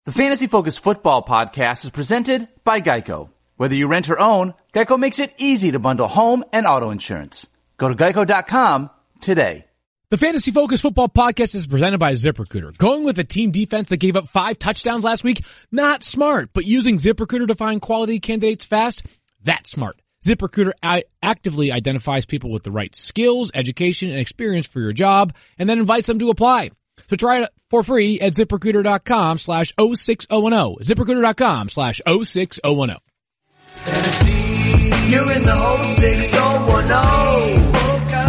The Fantasy Focus Football Podcast is presented by Geico. Whether you rent or own, Geico makes it easy to bundle home and auto insurance. Go to geico.com today. The Fantasy Focus Football Podcast is presented by ZipRecruiter. Going with a team defense that gave up 5 touchdowns last week? Not smart, but using ZipRecruiter to find quality candidates fast? That's smart. ZipRecruiter actively identifies people with the right skills, education, and experience for your job, and then invites them to apply. So try it for free at ZipRecruiter.com/06010. ZipRecruiter.com/06010. Fantasy, you're in the 06010.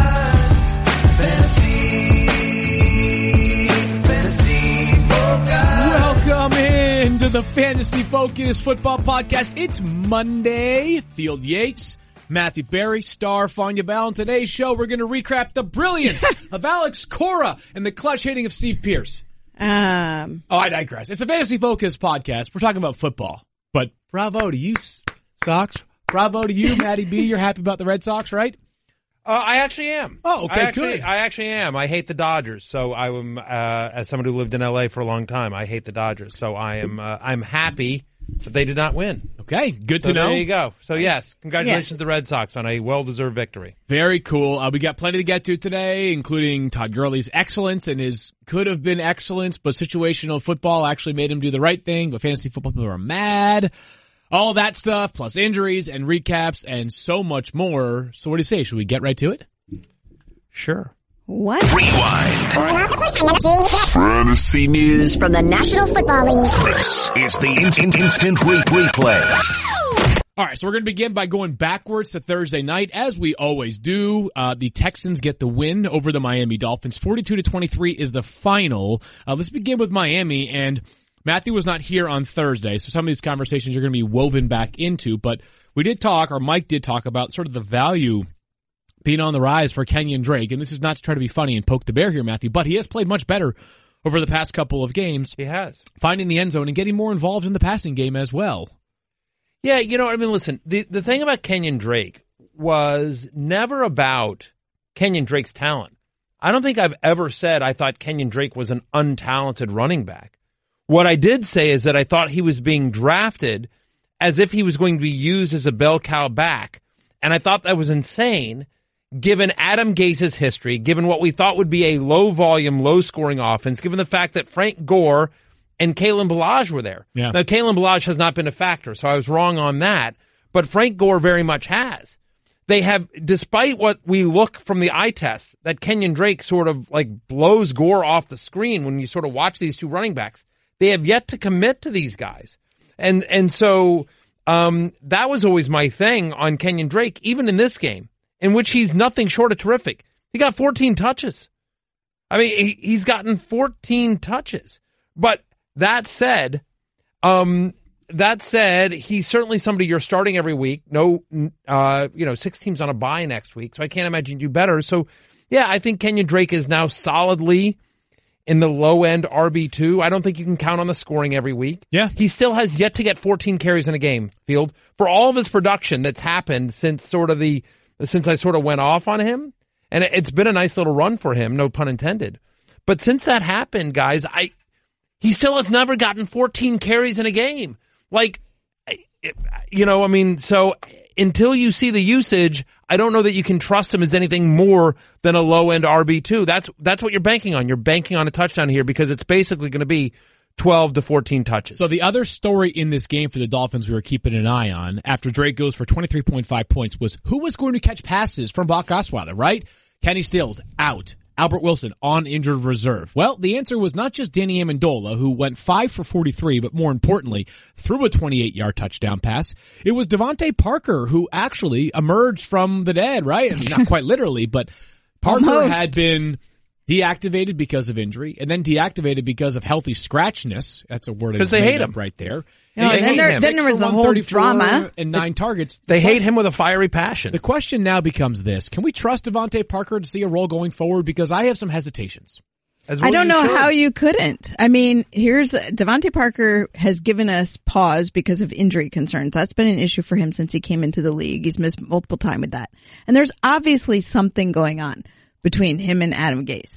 Fantasy Focus. Welcome into the Fantasy Focus Football Podcast. It's Monday. Field Yates, Matthew Berry, Star Fanya Bell. On today's show, we're going to recap the brilliance of Alex Cora and the clutch hitting of Steve Pierce. I digress. It's a Fantasy Focus podcast. We're talking about football. But bravo to you, Sox. Bravo to you, Matty B. You're happy about the Red Sox, right? I actually am. Oh, okay, good. I actually am. I hate the Dodgers, so I am, as someone who lived in L.A. for a long time, I hate the Dodgers. So I'm happy that they did not win. Okay, good to know. There you go. So yes, congratulations to the Red Sox on a well-deserved victory. Very cool. We got plenty to get to today, including Todd Gurley's excellence and his could have been excellence, but situational football actually made him do the right thing, but fantasy football people are mad. All that stuff, plus injuries and recaps and so much more. So what do you say? Should we get right to it? Sure. What? Rewind. Fantasy news From the National Football League. This is the instant replay. All right, so we're going to begin by going backwards to Thursday night, as we always do. The Texans get the win over the Miami Dolphins. 42-23 is the final. Let's begin with Miami, and Matthew was not here on Thursday, so some of these conversations are going to be woven back into, but we did talk, or Mike did talk about sort of the value being on the rise for Kenyon Drake, and this is not to try to be funny and poke the bear here, Matthew, but he has played much better over the past couple of games. He has. Finding the end zone and getting more involved in the passing game as well. Yeah, you know what I mean? Listen, the thing about Kenyon Drake was never about Kenyon Drake's talent. I don't think I've ever said I thought Kenyon Drake was an untalented running back. What I did say is that I thought he was being drafted as if he was going to be used as a bell cow back. And I thought that was insane, given Adam Gase's history, given what we thought would be a low-volume, low-scoring offense, given the fact that Frank Gore and Kalen Ballage were there. Yeah. Now, Kalen Ballage has not been a factor, so I was wrong on that. But Frank Gore very much has. They have, despite what we look from the eye test, that Kenyon Drake sort of like blows Gore off the screen when you sort of watch these two running backs. They have yet to commit to these guys. And so, that was always my thing on Kenyon Drake, even in this game, in which he's nothing short of terrific. He got 14 touches. I mean, he's gotten 14 touches. But that said, he's certainly somebody you're starting every week. No, 6 teams on a bye next week, so I can't imagine you do better. So, yeah, I think Kenyon Drake is now solidly in the low-end RB2. I don't think you can count on the scoring every week. Yeah. He still has yet to get 14 carries in a game, Field. For all of his production that's happened since I sort of went off on him, and it's been a nice little run for him, no pun intended. But since that happened, guys, he still has never gotten 14 carries in a game. So until you see the usage, I don't know that you can trust him as anything more than a low-end RB2. That's what you're banking on. You're banking on a touchdown here because it's basically going to be 12 to 14 touches. So the other story in this game for the Dolphins we were keeping an eye on after Drake goes for 23.5 points was who was going to catch passes from Brock Osweiler, right? Kenny Stills out. Albert Wilson on injured reserve. Well, the answer was not just Danny Amendola, who went 5 for 43, but more importantly, threw a 28-yard touchdown pass. It was Devontae Parker who actually emerged from the dead, right? I mean, not quite literally, but Parker had been deactivated because of injury and then deactivated because of healthy scratchness. That's a word because they hate him right there. Then there was the whole drama and 9 targets. They hate him with a fiery passion. The question now becomes this: can we trust Devontae Parker to see a role going forward? Because I have some hesitations. I don't know how you couldn't. I mean, Devontae Parker has given us pause because of injury concerns. That's been an issue for him since he came into the league. He's missed multiple times with that, and there's obviously something going on between him and Adam Gase.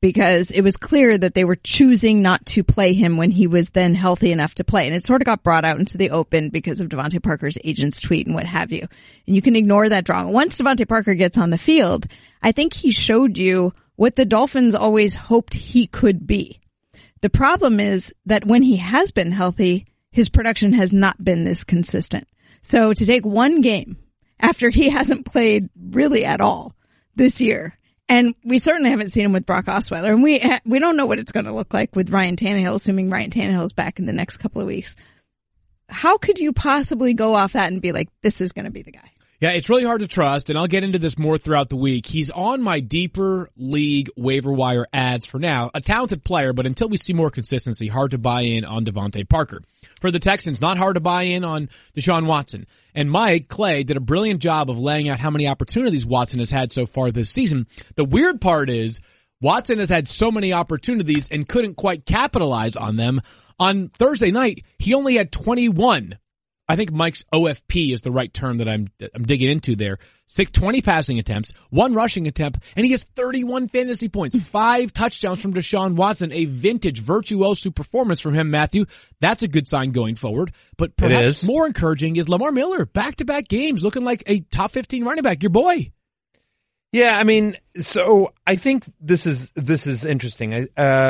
because it was clear that they were choosing not to play him when he was then healthy enough to play. And it sort of got brought out into the open because of Devontae Parker's agent's tweet and what have you. And you can ignore that drawing. Once Devontae Parker gets on the field, I think he showed you what the Dolphins always hoped he could be. The problem is that when he has been healthy, his production has not been this consistent. So to take one game after he hasn't played really at all this year, and we certainly haven't seen him with Brock Osweiler, and we don't know what it's going to look like with Ryan Tannehill, assuming Ryan Tannehill is back in the next couple of weeks. How could you possibly go off that and be like, this is going to be the guy? Yeah, it's really hard to trust, and I'll get into this more throughout the week. He's on my deeper league waiver wire ads for now. A talented player, but until we see more consistency, hard to buy in on Devontae Parker. For the Texans, not hard to buy in on Deshaun Watson. And Mike Clay did a brilliant job of laying out how many opportunities Watson has had so far this season. The weird part is Watson has had so many opportunities and couldn't quite capitalize on them. On Thursday night, he only had 21. I think Mike's OFP is the right term that I'm digging into there. 20 passing attempts, 1 rushing attempt, and he has 31 fantasy points, 5 touchdowns from Deshaun Watson, a vintage virtuoso performance from him, Matthew. That's a good sign going forward. But perhaps more encouraging is Lamar Miller, back-to-back games, looking like a top 15 running back, your boy. Yeah, I mean, so I think this is interesting.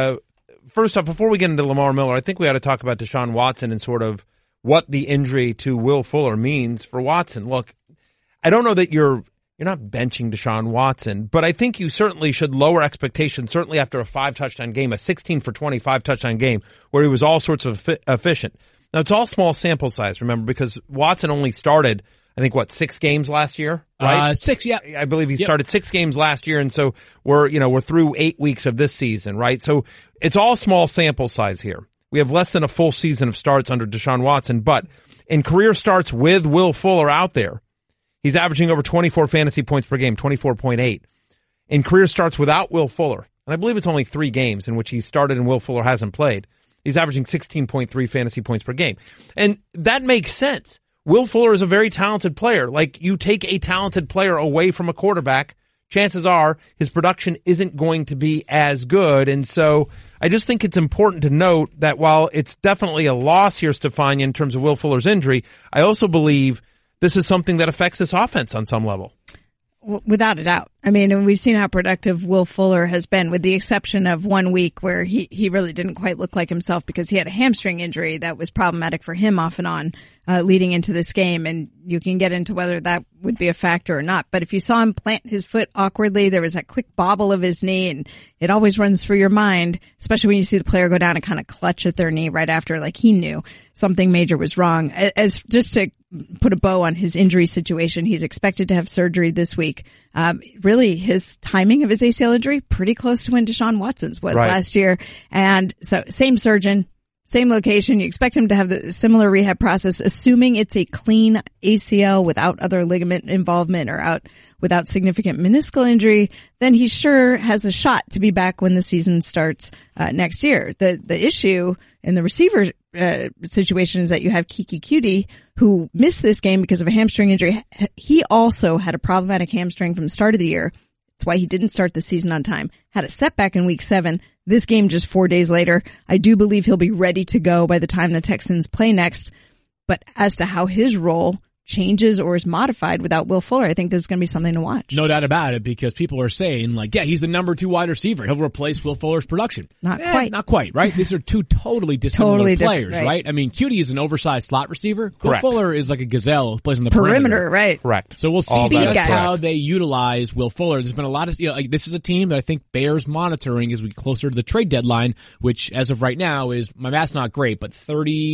First off, before we get into Lamar Miller, I think we ought to talk about Deshaun Watson and sort of what the injury to Will Fuller means for Watson. Look, I don't know that you're not benching Deshaun Watson, but I think you certainly should lower expectations, certainly after a 5-touchdown game, a 16 for 25 touchdown game, where he was all sorts of efficient. Now, it's all small sample size, remember, because Watson only started, I think, 6 games last year, right? 6, yeah. I believe he started 6 games last year, and so we're through 8 weeks of this season, right? So it's all small sample size here. We have less than a full season of starts under Deshaun Watson, but in career starts with Will Fuller out there, he's averaging over 24 fantasy points per game, 24.8. In career starts without Will Fuller, and I believe it's only 3 games in which he started and Will Fuller hasn't played, he's averaging 16.3 fantasy points per game. And that makes sense. Will Fuller is a very talented player. Like, you take a talented player away from a quarterback, chances are his production isn't going to be as good. And so I just think it's important to note that while it's definitely a loss here, Stefania, in terms of Will Fuller's injury, I also believe this is something that affects this offense on some level. Without a doubt. I mean, and we've seen how productive Will Fuller has been, with the exception of 1 week where he really didn't quite look like himself because he had a hamstring injury that was problematic for him off and on leading into this game. And you can get into whether that would be a factor or not. But if you saw him plant his foot awkwardly, there was that quick bobble of his knee, and it always runs through your mind, especially when you see the player go down and kind of clutch at their knee right after, like he knew something major was wrong. As just to put a bow on his injury situation, he's expected to have surgery this week. Really, his timing of his ACL injury, pretty close to when Deshaun Watson's was last year. And so same surgeon, same location. You expect him to have the similar rehab process, assuming it's a clean ACL without other ligament involvement or without significant meniscal injury, then he sure has a shot to be back when the season starts next year. The issue in the receiver situation is that you have Kiki Cutie, who missed this game because of a hamstring injury. He also had a problematic hamstring from the start of the year. That's why he didn't start the season on time. Had a setback in week 7. This game just 4 days later. I do believe he'll be ready to go by the time the Texans play next. But as to how his role changes or is modified without Will Fuller, I think this is going to be something to watch. No doubt about it, because people are saying, like, yeah, he's the number 2 wide receiver. He'll replace Will Fuller's production. Not quite. Not quite, right? These are 2 totally dissimilar players, right? I mean, Cutie is an oversized slot receiver. Correct. Will Fuller is like a gazelle who plays on the perimeter. Right? Correct. So we'll see just guy. how they utilize Will Fuller. There's been a lot of, this is a team that I think bears monitoring as we get closer to the trade deadline, which as of right now is, my math's not great, but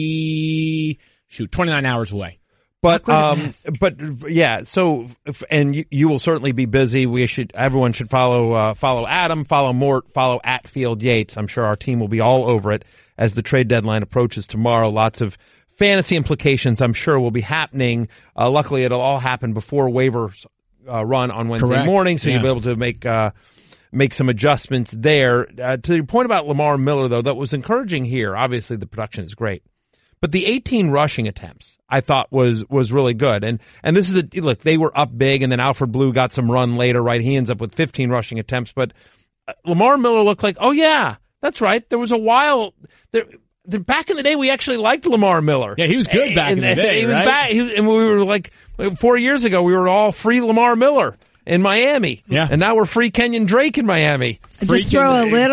29 hours away. But yeah, so, and you will certainly be busy. Everyone should follow Adam, follow Mort, follow @Field Yates. I'm sure our team will be all over it as the trade deadline approaches tomorrow. Lots of fantasy implications, I'm sure, will be happening. Luckily, it'll all happen before waivers run on Wednesday morning, so you'll be able to make some adjustments there. To your point about Lamar Miller, though, that was encouraging here. Obviously, the production is great. But the 18 rushing attempts, I thought was really good. And this is look, they were up big, and then Alfred Blue got some run later, right? He ends up with 15 rushing attempts. But Lamar Miller looked like, oh yeah, that's right. There was a while there. Back in the day, we actually liked Lamar Miller. Yeah, he was good back in the day, he was right? back, and we were like 4 years ago, we were all free Lamar Miller in Miami. Yeah. And now we're free Kenyon Drake in Miami. Just put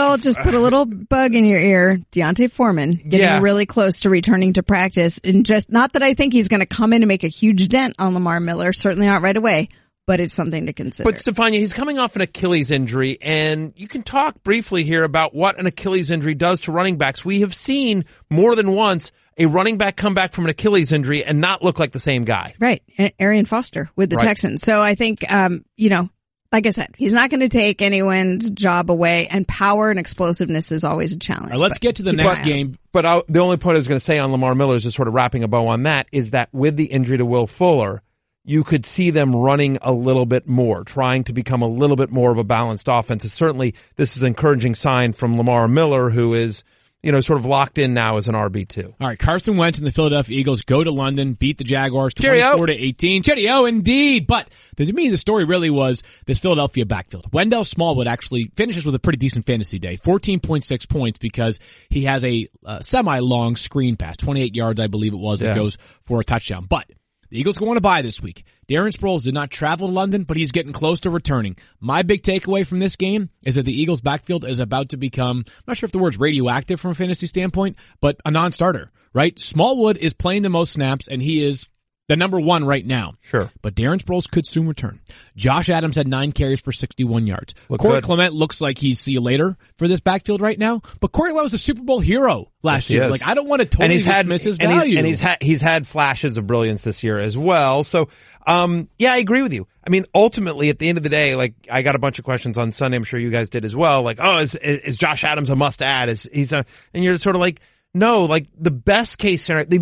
a little bug in your ear. Deontay Foreman getting really close to returning to practice. And just, not that I think he's going to come in and make a huge dent on Lamar Miller, certainly not right away, but it's something to consider. But Stefania, he's coming off an Achilles injury, and you can talk briefly here about what an Achilles injury does to running backs. We have seen more than once a running back come back from an Achilles injury and not look like the same guy. Right. Arian Foster with the Texans. So I think, like I said, he's not going to take anyone's job away, and power and explosiveness is always a challenge. All right, let's get to the next game. But the only point I was going to say on Lamar Miller is just sort of wrapping a bow on that, is that with the injury to Will Fuller, you could see them running a little bit more, trying to become a little bit more of a balanced offense. And certainly this is an encouraging sign from Lamar Miller, who is, sort of locked in now as an RB2. All right, Carson Wentz and the Philadelphia Eagles go to London, beat the Jaguars 24-18. Cheerio, indeed. But to me, the story really was this Philadelphia backfield. Wendell Smallwood actually finishes with a pretty decent fantasy day, 14.6 points, because he has a semi-long screen pass, 28 yards, I believe it was, that goes for a touchdown. But the Eagles go on a bye this week. Darren Sproles did not travel to London, but he's getting close to returning. My big takeaway from this game is that the Eagles' backfield is about to become, I'm not sure if the word's radioactive from a fantasy standpoint, but a non-starter, right? Smallwood is playing the most snaps, and he is the number one right now. Sure. But Darren Sproles could soon return. Josh Adams had 9 carries for 61 yards. Corey Clement looks like he's see you later for this backfield right now, but Corey Clement was a Super Bowl hero last year. Like, I don't want to totally dismiss his value. He's had flashes of brilliance this year as well. So, I agree with you. I mean, ultimately, at the end of the day, like, I got a bunch of questions on Sunday. I'm sure you guys did as well. Like, is Josh Adams a must add? And you're sort of like, no, like the best case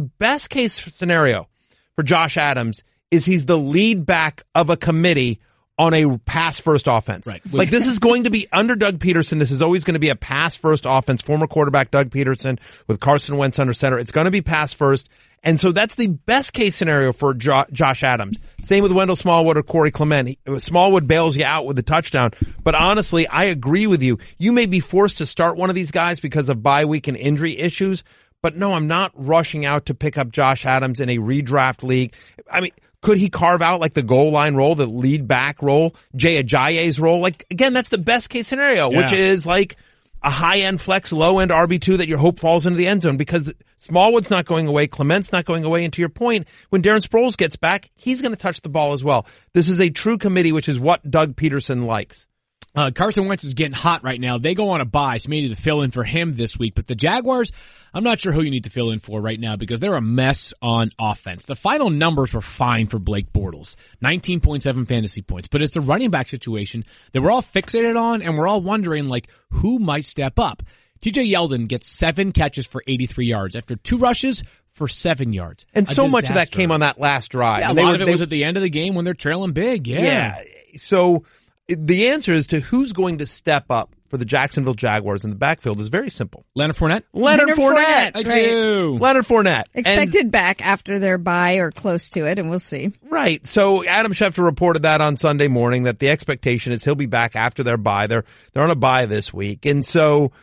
scenario for Josh Adams is he's the lead back of a committee on a pass-first offense. Right. Like, this is going to be under Doug Peterson. This is always going to be a pass-first offense. Former quarterback Doug Peterson with Carson Wentz under center. It's going to be pass-first. And so that's the best case scenario for Josh Adams. Same with Wendell Smallwood or Corey Clement. Smallwood bails you out with a touchdown. But honestly, I agree with you. You may be forced to start one of these guys because of bye week and injury issues. But no, I'm not rushing out to pick up Josh Adams in a redraft league. I mean, could he carve out like the goal line role, the lead back role, Jay Ajayi's role? Like, again, that's the best case scenario, which is like a high-end flex, low-end RB2 that your hope falls into the end zone, because Smallwood's not going away, Clement's not going away, and to your point, when Darren Sproles gets back, he's going to touch the ball as well. This is a true committee, which is what Doug Peterson likes. Carson Wentz is getting hot right now. They go on a bye, so you need to fill in for him this week. But the Jaguars, I'm not sure who you need to fill in for right now because they're a mess on offense. The final numbers were fine for Blake Bortles, 19.7 fantasy points. But it's the running back situation that we're all fixated on, and we're all wondering, like, who might step up? TJ Yeldon gets 7 catches for 83 yards after 2 rushes for 7 yards. And so much of that came on that last drive. Yeah, a lot of it was at the end of the game when they're trailing big. Yeah. So the answer is to who's going to step up for the Jacksonville Jaguars in the backfield is very simple. Leonard Fournette? Leonard Fournette. I do. Leonard Fournette. Expected back after their bye or close to it, and we'll see. Right. So Adam Schefter reported that on Sunday morning, that the expectation is he'll be back after their bye. They're on a bye this week. And so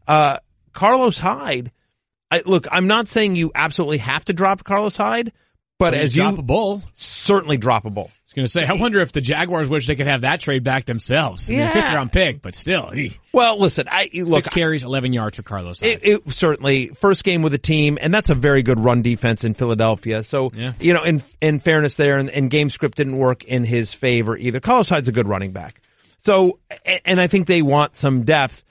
Carlos Hyde, I'm not saying you absolutely have to drop Carlos Hyde, but as drop a bull, certainly droppable. I was going to say, I wonder if the Jaguars wish they could have that trade back themselves. I mean, 5th round pick, but still. Well, listen, 6 carries, 11 yards for Carlos Hyde. It certainly first game with the team, and that's a very good run defense in Philadelphia. So, in fairness there, and game script didn't work in his favor either. Carlos Hyde's a good running back. So, and I think they want some depth.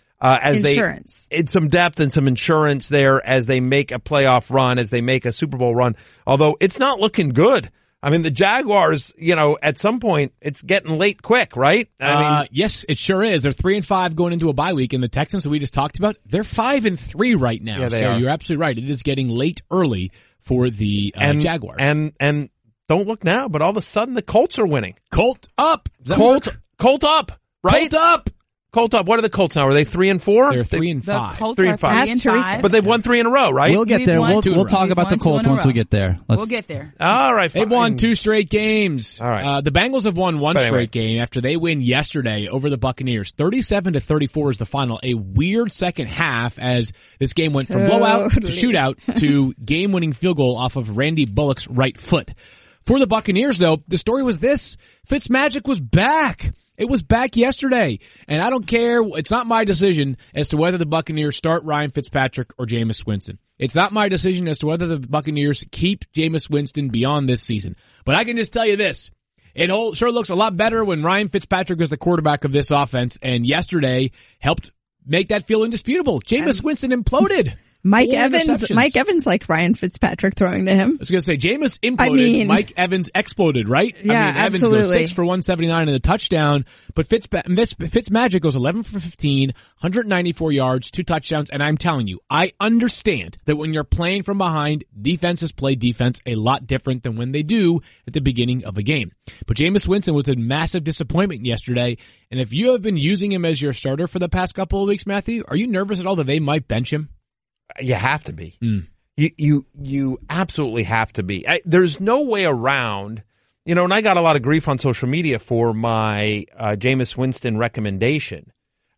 Some depth and some insurance there as they make a playoff run, as they make a Super Bowl run. Although it's not looking good. I mean, the Jaguars, at some point, it's getting late quick, right? Yes, it sure is. They're 3-5 going into a bye week, and the Texans that we just talked about, they're 5-3 right now. Yeah, they are. You're absolutely right. It is getting late early for the Jaguars. And don't look now, but all of a sudden the Colts are winning. Colt up. Colt up, right? Colt up. Colt up. What are the Colts now? Are they 3-4? They're 3-5. The Colts 3 are and 5. 3-5. But they've won 3 in a row, right? We'll get We've there. won We'll two in a talk row. about the We've won Colts two in a once we row. get there. We'll get there. All right. They've won 2 straight games. All right. The Bengals have won one But anyway. straight game after they win yesterday over the Buccaneers. 37-34 is the final. A weird second half as this game went from blowout to shootout to game-winning field goal off of Randy Bullock's right foot. For the Buccaneers, though, the story was this. Fitzmagic was back. It was back yesterday. And I don't care. It's not my decision as to whether the Buccaneers start Ryan Fitzpatrick or Jameis Winston. It's not my decision as to whether the Buccaneers keep Jameis Winston beyond this season. But I can just tell you this. It sure looks a lot better when Ryan Fitzpatrick is the quarterback of this offense. And yesterday helped make that feel indisputable. Jameis Winston imploded. Mike 4 Evans interceptions. liked Ryan Fitzpatrick throwing to him. I was going to say, Jameis imploded, Mike Evans exploded, right? Yeah, Evans absolutely. goes 6 for 179 in the touchdown, but Fitzmagic goes 11 for 15, 194 yards, 2 touchdowns, and I'm telling you, I understand that when you're playing from behind, defenses play defense a lot different than when they do at the beginning of a game. But Jameis Winston was a massive disappointment yesterday, and if you have been using him as your starter for the past couple of weeks, Matthew, are you nervous at all that they might bench him? You have to be. You absolutely have to be. There's no way around. You know, and I got a lot of grief on social media for my Jameis Winston recommendation.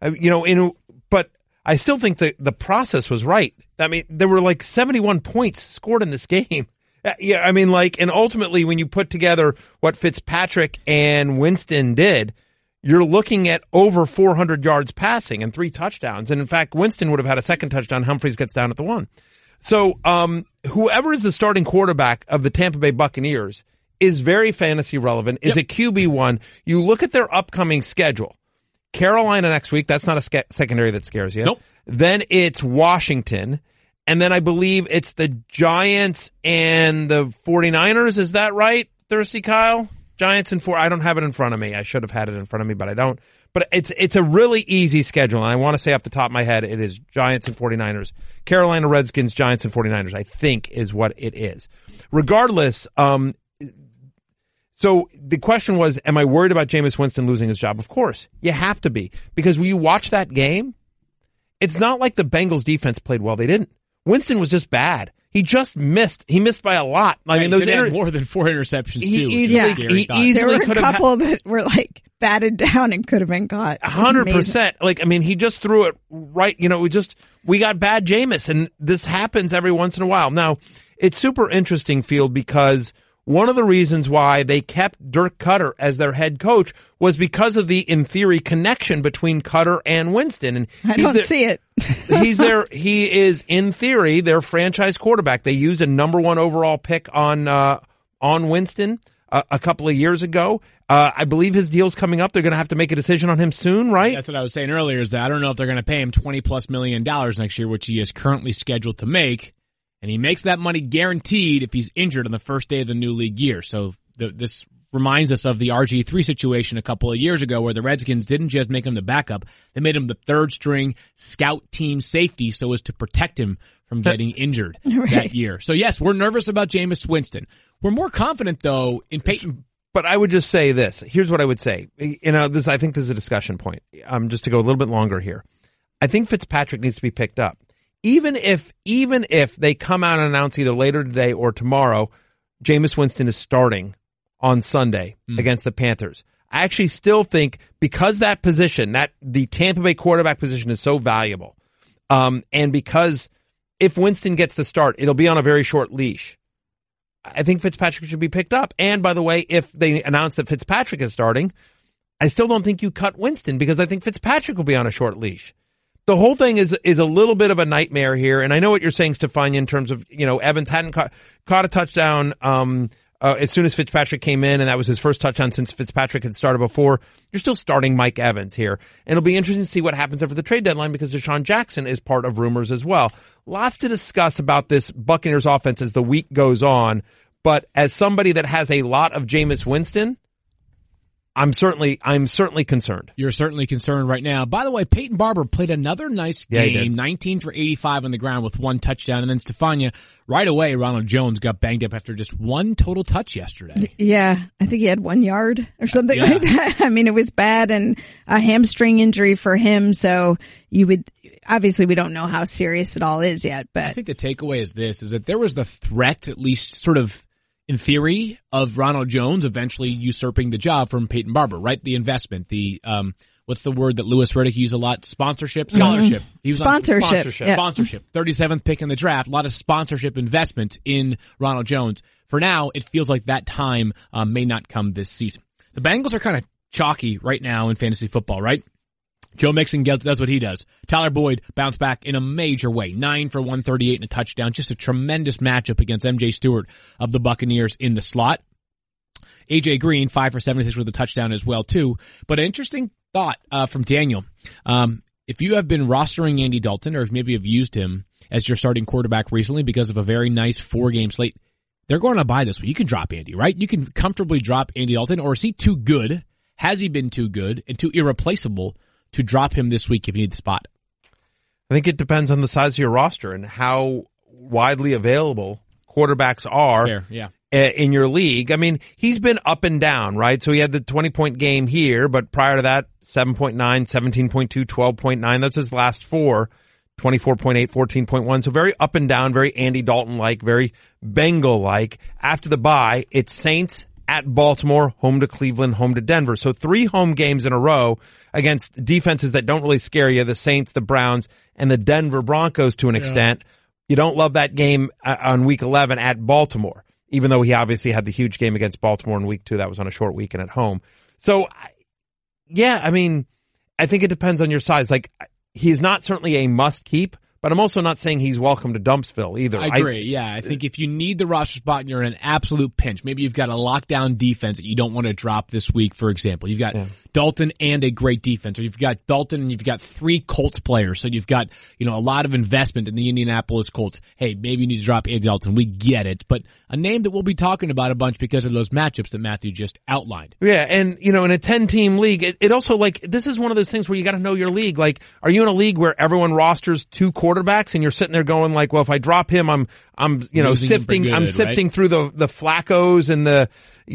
But I still think that the process was right. I mean, there were like 71 points scored in this game. And ultimately when you put together what Fitzpatrick and Winston did, you're looking at over 400 yards passing and 3 touchdowns. And in fact, Winston would have had a second touchdown. Humphreys gets down at the 1. So, whoever is the starting quarterback of the Tampa Bay Buccaneers is very fantasy relevant, is a QB1. You look at their upcoming schedule. Carolina next week. That's not a secondary that scares you. Nope. Then it's Washington. And then I believe it's the Giants and the 49ers. Is that right, Thirsty Kyle? Giants and 4. I don't have it in front of me. I should have had it in front of me, but I don't. But it's a really easy schedule. And I want to say off the top of my head, it is Giants and 49ers. Carolina Redskins, Giants and 49ers, I think is what it is. Regardless, so the question was, am I worried about Jameis Winston losing his job? Of course. You have to be. Because when you watch that game, it's not like the Bengals defense played well. They didn't. Winston was just bad. He just missed. He missed by a lot. I mean, those had more than 4 interceptions too. He easily There were a could have couple that were like batted down and could have been caught. 100%. He just threw it right. We got bad Jameis, and this happens every once in a while. Now, it's super interesting, Field, because one of the reasons why they kept Dirk Koetter as their head coach was because of the, in theory, connection between Koetter and Winston. And I don't see it. He is, in theory, their franchise quarterback. They used a number 1 overall pick on Winston a couple of years ago. I believe his deal's coming up. They're going to have to make a decision on him soon, right? That's what I was saying earlier, is that I don't know if they're going to pay him $20+ million next year, which he is currently scheduled to make. And he makes that money guaranteed if he's injured on the first day of the new league year. So this reminds us of the RG3 situation a couple of years ago where the Redskins didn't just make him the backup. They made him the 3rd string scout team safety so as to protect him from getting injured that year. So yes, we're nervous about Jameis Winston. We're more confident though in Peyton. But I would just say this. Here's what I would say. I think this is a discussion point. Just to go a little bit longer here. I think Fitzpatrick needs to be picked up. Even if they come out and announce either later today or tomorrow, Jameis Winston is starting on Sunday against the Panthers. I actually still think because that position, that the Tampa Bay quarterback position is so valuable, and because if Winston gets the start, it'll be on a very short leash. I think Fitzpatrick should be picked up. And by the way, if they announce that Fitzpatrick is starting, I still don't think you cut Winston because I think Fitzpatrick will be on a short leash. The whole thing is a little bit of a nightmare here. And I know what you're saying, Stefania, in terms of, Evans hadn't caught a touchdown, as soon as Fitzpatrick came in, and that was his first touchdown since Fitzpatrick had started before. You're still starting Mike Evans here. And it'll be interesting to see what happens after the trade deadline because Deshaun Jackson is part of rumors as well. Lots to discuss about this Buccaneers offense as the week goes on. But as somebody that has a lot of Jameis Winston, I'm certainly concerned. You're certainly concerned right now. By the way, Peyton Barber played another nice game, 19 for 85 on the ground with 1 touchdown. And then Stefania, right away, Ronald Jones got banged up after just 1 total touch yesterday. Yeah, I think he had 1 yard or something like that. I mean, it was bad, and a hamstring injury for him. So obviously we don't know how serious it all is yet, but I think the takeaway is that there was the threat, at least sort of in theory, of Ronald Jones eventually usurping the job from Peyton Barber, right? The investment, the, what's the word that Louis Riddick used a lot? Sponsorship? Scholarship. He was Sponsorship. On sponsorship. 37th pick in the draft. A lot of sponsorship investment in Ronald Jones. For now, it feels like that time may not come this season. The Bengals are kind of chalky right now in fantasy football, right? Joe Mixon does what he does. Tyler Boyd bounced back in a major way. 9 for 138 and a touchdown. Just a tremendous matchup against MJ Stewart of the Buccaneers in the slot. AJ Green, 5 for 76 with a touchdown as well, too. But an interesting thought from Daniel. If you have been rostering Andy Dalton, or if maybe have used him as your starting quarterback recently because of a very nice 4-game slate, they're going to buy this one. You can drop Andy, right? You can comfortably drop Andy Dalton, or is he too good? Has he been too good and too irreplaceable to drop him this week if you need the spot? I think it depends on the size of your roster and how widely available quarterbacks are in your league. I mean, he's been up and down, right? So he had the 20-point game here, but prior to that, 7.9, 17.2, 12.9. That's his last 4. 24.8, 14.1. So very up and down, very Andy Dalton-like, very Bengal-like. After the bye, it's Saints at Baltimore, home to Cleveland, home to Denver. So 3 home games in a row against defenses that don't really scare you, the Saints, the Browns, and the Denver Broncos to an extent. You don't love that game on week 11 at Baltimore, even though he obviously had the huge game against Baltimore in week 2. That was on a short weekend at home. So, yeah, I mean, I think it depends on your size. Like, he's not certainly a must keep, but I'm also not saying he's welcome to Dumpsville either. I agree. I think if you need the roster spot and you're in an absolute pinch, maybe you've got a lockdown defense that you don't want to drop this week, for example. You've got Dalton and a great defense, or you've got Dalton and you've got 3 Colts players, so you've got, a lot of investment in the Indianapolis Colts. Hey, maybe you need to drop Andy Dalton. We get it, but a name that we'll be talking about a bunch because of those matchups that Matthew just outlined. Yeah, and, in a 10-team league, it also, this is one of those things where you got to know your league. Like, are you in a league where everyone rosters 2 quarterbacks and you're sitting there going well, if I drop him, I'm sifting through the Flaccos and the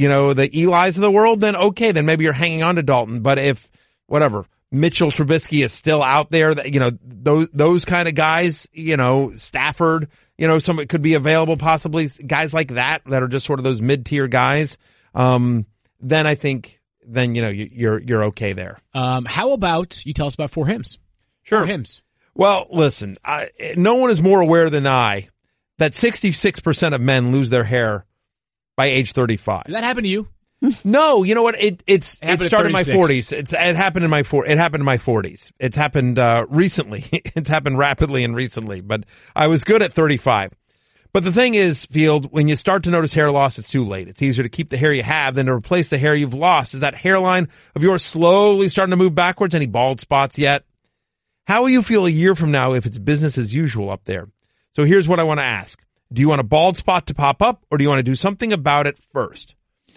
Eli's of the world, then okay, then maybe you're hanging on to Dalton. But if, Mitchell Trubisky is still out there, those kind of guys, Stafford, some could be available, possibly guys like that are just sort of those mid-tier guys. Then I think, you're okay there. How about you tell us about 4 Hims? Sure. 4 Hims. Well, listen, no one is more aware than I that 66% of men lose their hair by age 35. Did that happen to you? No, you know what? It started in my 40s. It happened in my 40s. It's happened recently. It's happened rapidly and recently, but I was good at 35. But the thing is, Field, when you start to notice hair loss, it's too late. It's easier to keep the hair you have than to replace the hair you've lost. Is that hairline of yours slowly starting to move backwards? Any bald spots yet? How will you feel a year from now if it's business as usual up there? So here's what I want to ask. Do you want a bald spot to pop up, or do you want to do something about it first?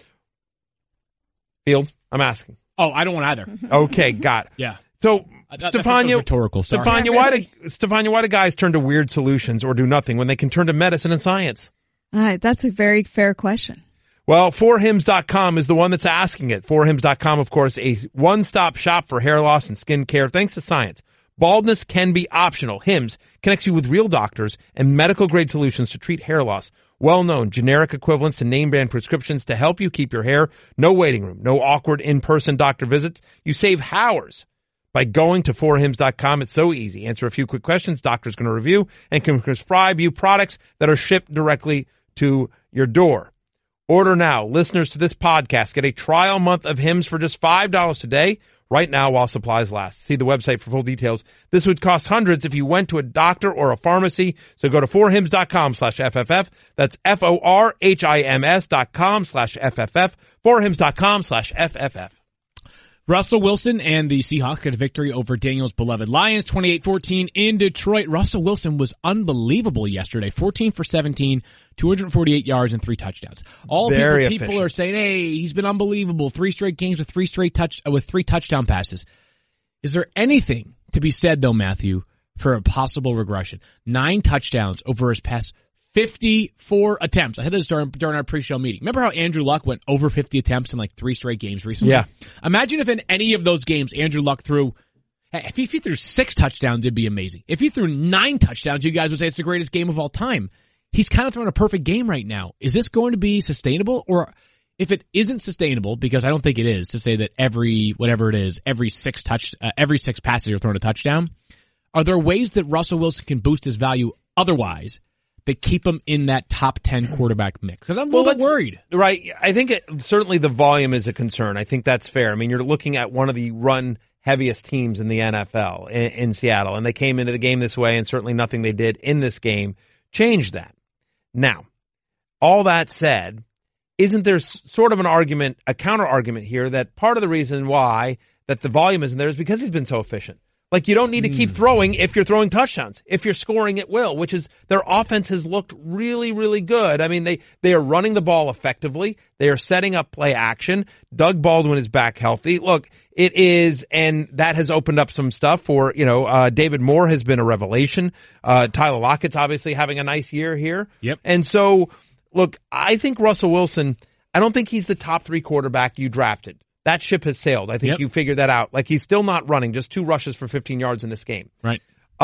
Field, I'm asking. Oh, I don't want either. Okay, got it. Yeah. So, Stefania, why do guys turn to weird solutions or do nothing when they can turn to medicine and science? That's a very fair question. Well, 4hims.com is the one that's asking it. 4hims.com, of course, a one-stop shop for hair loss and skin care thanks to science. Baldness can be optional. Hims connects you with real doctors and medical-grade solutions to treat hair loss. Well-known generic equivalents to name-brand prescriptions to help you keep your hair. No waiting room, no awkward in-person doctor visits. You save hours by going to 4hims.com. It's so easy. Answer a few quick questions. Doctor's going to review and can prescribe you products that are shipped directly to your door. Order now. Listeners to this podcast get a trial month of Hims for just $5 today. Right now while supplies last. See the website for full details. This would cost hundreds if you went to a doctor or a pharmacy. So go to 4hims.com/FFF. That's FORHIMS.com/FFF. 4hims.com/FFF. Russell Wilson and the Seahawks got a victory over Daniel's beloved Lions, 28-14 in Detroit. Russell Wilson was unbelievable yesterday, 14 for 17, 248 yards and 3 touchdowns. People are saying, hey, he's been unbelievable. 3 straight games with 3 touchdown passes. Is there anything to be said though, Matthew, for a possible regression? 9 touchdowns over his past 54 attempts. I had this during our pre-show meeting. Remember how Andrew Luck went over 50 attempts in like 3 straight games recently? Yeah. Imagine if in any of those games Andrew Luck threw, if he threw 6 touchdowns, it'd be amazing. If he threw 9 touchdowns, you guys would say it's the greatest game of all time. He's kind of throwing a perfect game right now. Is this going to be sustainable? Or if it isn't sustainable, because I don't think it is, to say that every 6 passes you're throwing a touchdown, are there ways that Russell Wilson can boost his value otherwise that keep him in that top 10 quarterback mix? Because I'm a little bit worried. Right. I think certainly the volume is a concern. I think that's fair. I mean, you're looking at one of the run heaviest teams in the NFL in Seattle, and they came into the game this way, and certainly nothing they did in this game changed that. Now, all that said, isn't there sort of a counter argument here that part of the reason why that the volume isn't there is because he's been so efficient? Like, you don't need to keep throwing if you're throwing touchdowns. If you're scoring at will, which is their offense has looked really, really good. I mean, they are running the ball effectively. They are setting up play action. Doug Baldwin is back healthy. Look, it is, and that has opened up some stuff for, David Moore has been a revelation. Tyler Lockett's obviously having a nice year here. Yep. And so, look, I think Russell Wilson, I don't think he's the top 3 quarterback you drafted. That ship has sailed. I think you figured that out. Like, he's still not running, just 2 rushes for 15 yards in this game. Right.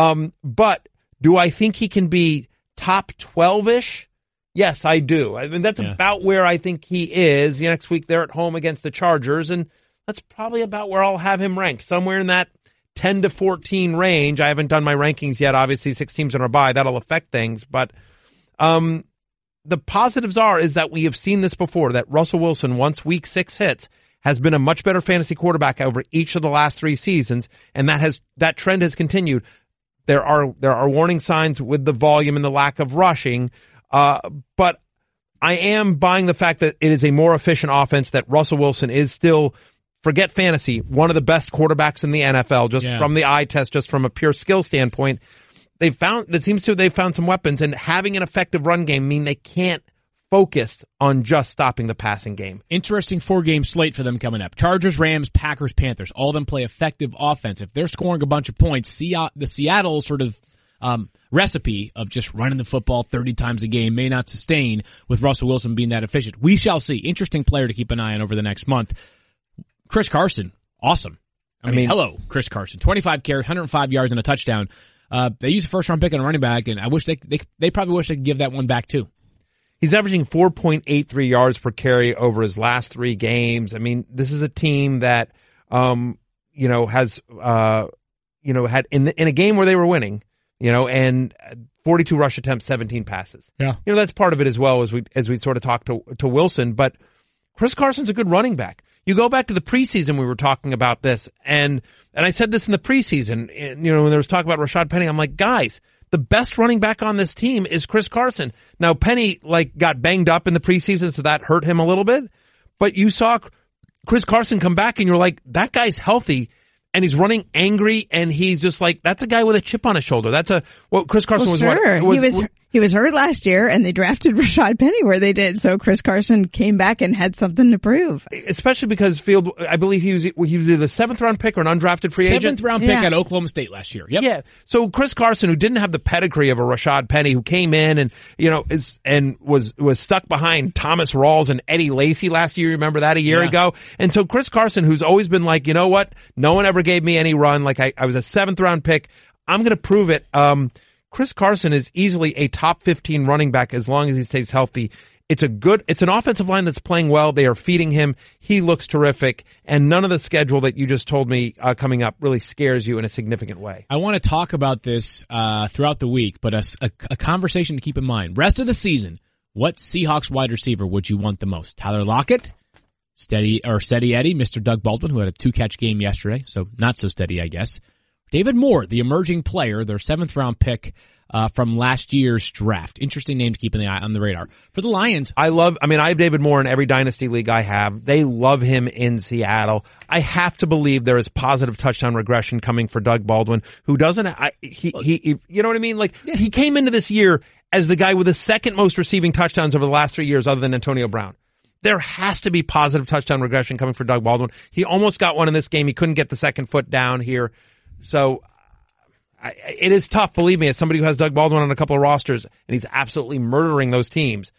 But do I think he can be top 12-ish? Yes, I do. I mean, that's about where I think he is. Next week they're at home against the Chargers, and that's probably about where I'll have him ranked, somewhere in that 10 to 14 range. I haven't done my rankings yet. Obviously, 6 teams in our bye. That'll affect things. But the positives is that we have seen this before, that Russell Wilson, once week 6 hits, has been a much better fantasy quarterback over each of the last 3 seasons, and that trend has continued. There are warning signs with the volume and the lack of rushing, but I am buying the fact that it is a more efficient offense, that Russell Wilson is still, forget fantasy, one of the best quarterbacks in the NFL, just from the eye test, just from a pure skill standpoint. They've found some weapons, and having an effective run game mean they can't focused on just stopping the passing game. Interesting 4-game slate for them coming up. Chargers, Rams, Packers, Panthers. All of them play effective offense. If they're scoring a bunch of points, the Seattle sort of recipe of just running the football 30 times a game may not sustain with Russell Wilson being that efficient. We shall see. Interesting player to keep an eye on over the next month. Chris Carson, awesome. I mean, hello, Chris Carson. 25 carries, 105 yards and a touchdown. They used a first-round pick on a running back, and I wish they probably wish they could give that one back too. He's averaging 4.83 yards per carry over his last 3 games. I mean, this is a team that, has, had in a game where they were winning, and 42 rush attempts, 17 passes. Yeah. That's part of it as well as we sort of talk to Wilson, but Chris Carson's a good running back. You go back to the preseason, we were talking about this, and I said this in the preseason, and, when there was talk about Rashad Penny, I'm like, guys, the best running back on this team is Chris Carson. Now, Penny, got banged up in the preseason, so that hurt him a little bit. But you saw Chris Carson come back, and you're like, that guy's healthy, and he's running angry, and he's just like, that's a guy with a chip on his shoulder. Chris Carson was. Sure. He was hurt last year, and they drafted Rashad Penny where they did. So Chris Carson came back and had something to prove. Especially because Field, I believe he was either the 7th round pick or an undrafted free agent. 7th round pick at Oklahoma State last year. Yep. Yeah. So Chris Carson, who didn't have the pedigree of a Rashad Penny, who came in and was stuck behind Thomas Rawls and Eddie Lacy last year. Remember that a year ago? And so Chris Carson, who's always been like, you know what? No one ever gave me any run. Like I was a 7th round pick. I'm going to prove it. Chris Carson is easily a top 15 running back as long as he stays healthy. It's an offensive line that's playing well. They are feeding him. He looks terrific. And none of the schedule that you just told me coming up really scares you in a significant way. I want to talk about this throughout the week, but a conversation to keep in mind. Rest of the season, what Seahawks wide receiver would you want the most? Tyler Lockett? Steady Eddie, Mr. Doug Baldwin, who had a 2-catch game yesterday, so not so steady, I guess. David Moore, the emerging player, their 7th round pick from last year's draft. Interesting name to keep on the radar. For the Lions, I have David Moore in every dynasty league I have. They love him in Seattle. I have to believe there is positive touchdown regression coming for Doug Baldwin, who doesn't, he you know what I mean? Like, he came into this year as the guy with the second most receiving touchdowns over the last 3 years other than Antonio Brown. There has to be positive touchdown regression coming for Doug Baldwin. He almost got one in this game. He couldn't get the second foot down here. So, it is tough, believe me, as somebody who has Doug Baldwin on a couple of rosters, and he's absolutely murdering those teams.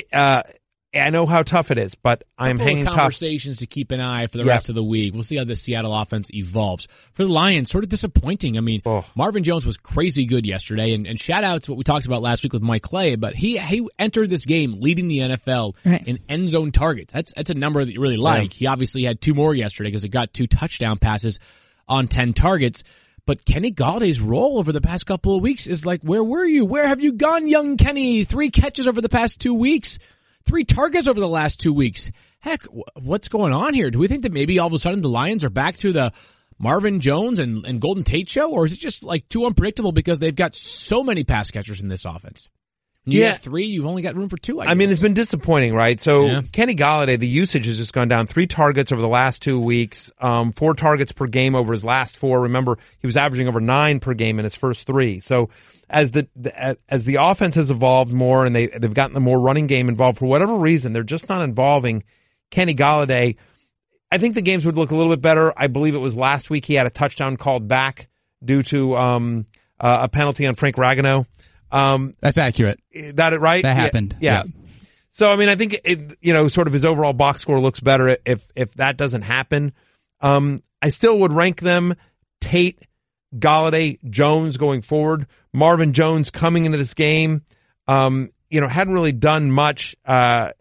I know how tough it is, but I'm hanging tough. Conversations to keep an eye for the rest of the week. We'll see how the Seattle offense evolves. For the Lions, sort of disappointing. I mean, Marvin Jones was crazy good yesterday, and shout out to what we talked about last week with Mike Clay, but he entered this game leading the NFL in end zone targets. That's a number that you really like. He obviously had 2 more yesterday because he got 2 touchdown passes on 10 targets. But Kenny Galladay's role over the past couple of weeks is like, where were you? Where have you gone, young Kenny? 3 catches over the past 2 weeks. 3 targets over the last 2 weeks. Heck, what's going on here? Do we think that maybe all of a sudden the Lions are back to the Marvin Jones and Golden Tate show? Or is it just like too unpredictable because they've got so many pass catchers in this offense? When you have 3, you've only got room for 2. I mean, it's been disappointing, right? So Kenny Galladay, the usage has just gone down. 3 targets over the last 2 weeks, 4 targets per game over his last 4. Remember, he was averaging over 9 per game in his first 3. So as the offense has evolved more and they've gotten the more running game involved, for whatever reason, they're just not involving Kenny Galladay. I think the games would look a little bit better. I believe it was last week he had a touchdown called back due to a penalty on Frank Ragnow. That's accurate. That it right? That happened. Yeah. So, I mean, I think sort of his overall box score looks better if that doesn't happen. I still would rank them Tate, Galladay, Jones going forward. Marvin Jones coming into this game, hadn't really done much. It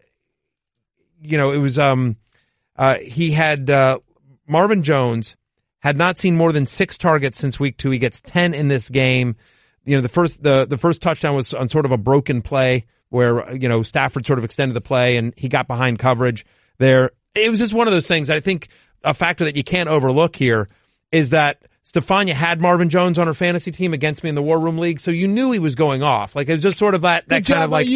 was, he had, Marvin Jones had not seen more than 6 targets since week 2. He gets 10 in this game. The first touchdown was on sort of a broken play where, Stafford sort of extended the play and he got behind coverage there. It was just one of those things. I think a factor that you can't overlook here is that Stefania had Marvin Jones on her fantasy team against me in the War Room League, so you knew he was going off. Like, it was just sort of that kind of like,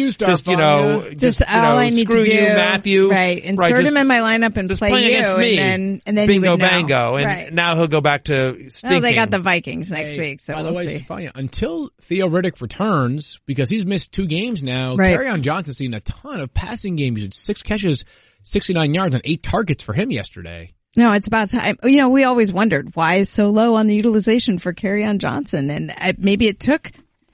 all I need screw to do, you, Matthew. Right. Insert him in my lineup and play you. Against me. And then bingo, you would know. bango. And now he'll go back to stinking. Well, they got the Vikings next week, so by we'll the way, see. Stefania, until Theo Riddick returns, because he's missed 2 games now, Kerryon Johnson's seen a ton of passing games. He had 6 catches, 69 yards on 8 targets for him yesterday. No, it's about time. We always wondered why is so low on the utilization for Kerryon Johnson, and maybe it took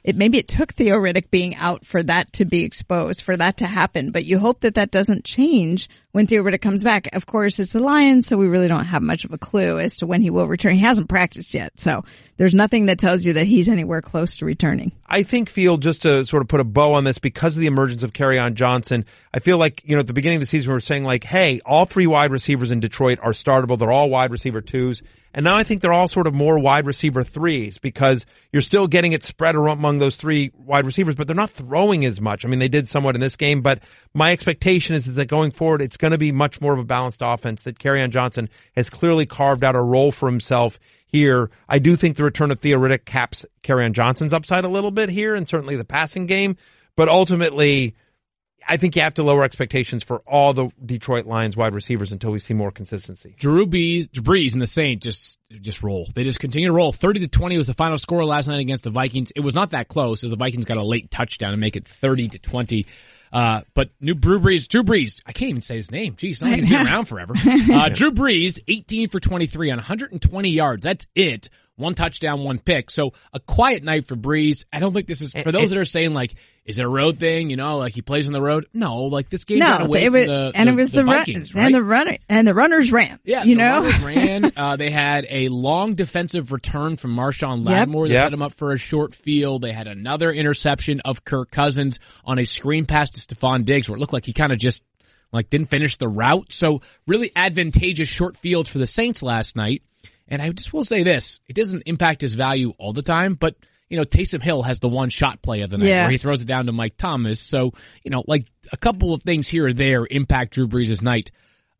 Theo Riddick being out for that to be exposed, for that to happen. But you hope that doesn't change when Theo Riddick comes back. Of course, it's the Lions, so we really don't have much of a clue as to when he will return. He hasn't practiced yet, so there's nothing that tells you that he's anywhere close to returning. I think, Field, just to sort of put a bow on this, because of the emergence of Kerryon Johnson, I feel like, at the beginning of the season we were saying like, hey, all 3 wide receivers in Detroit are startable. They're all wide receiver 2s. And now I think they're all sort of more wide receiver 3s because you're still getting it spread among those 3 wide receivers, but they're not throwing as much. I mean, they did somewhat in this game, but my expectation is that going forward, it's going to be much more of a balanced offense, that Kerryon Johnson has clearly carved out a role for himself here. I do think the return of Theo Riddick caps Kerryon Johnson's upside a little bit here, and certainly the passing game, but ultimately, I think you have to lower expectations for all the Detroit Lions wide receivers until we see more consistency. Drew Brees and the Saints just roll. They just continue to roll. 30-20 was the final score last night against the Vikings. It was not that close as the Vikings got a late touchdown to make it 30-20. But Drew Brees, I can't even say his name. Jeez, not like he's been around forever. Drew Brees, 18 for 23 on 120 yards. That's it. 1 touchdown, 1 pick. So a quiet night for Brees. I don't think this is, for those that are saying like, is it a road thing? Like he plays on the road? No, like this game got away from the Vikings, right? And the runners ran. Yeah, the runners ran. They had a long defensive return from Marshawn Lattimore that set him up for a short field. They had another interception of Kirk Cousins on a screen pass to Stephon Diggs where it looked like he kind of just didn't finish the route. So really advantageous short fields for the Saints last night. And I just will say this, it doesn't impact his value all the time, but, Taysom Hill has the 1 shot play of the night where he throws it down to Mike Thomas. So, a couple of things here or there impact Drew Brees' night.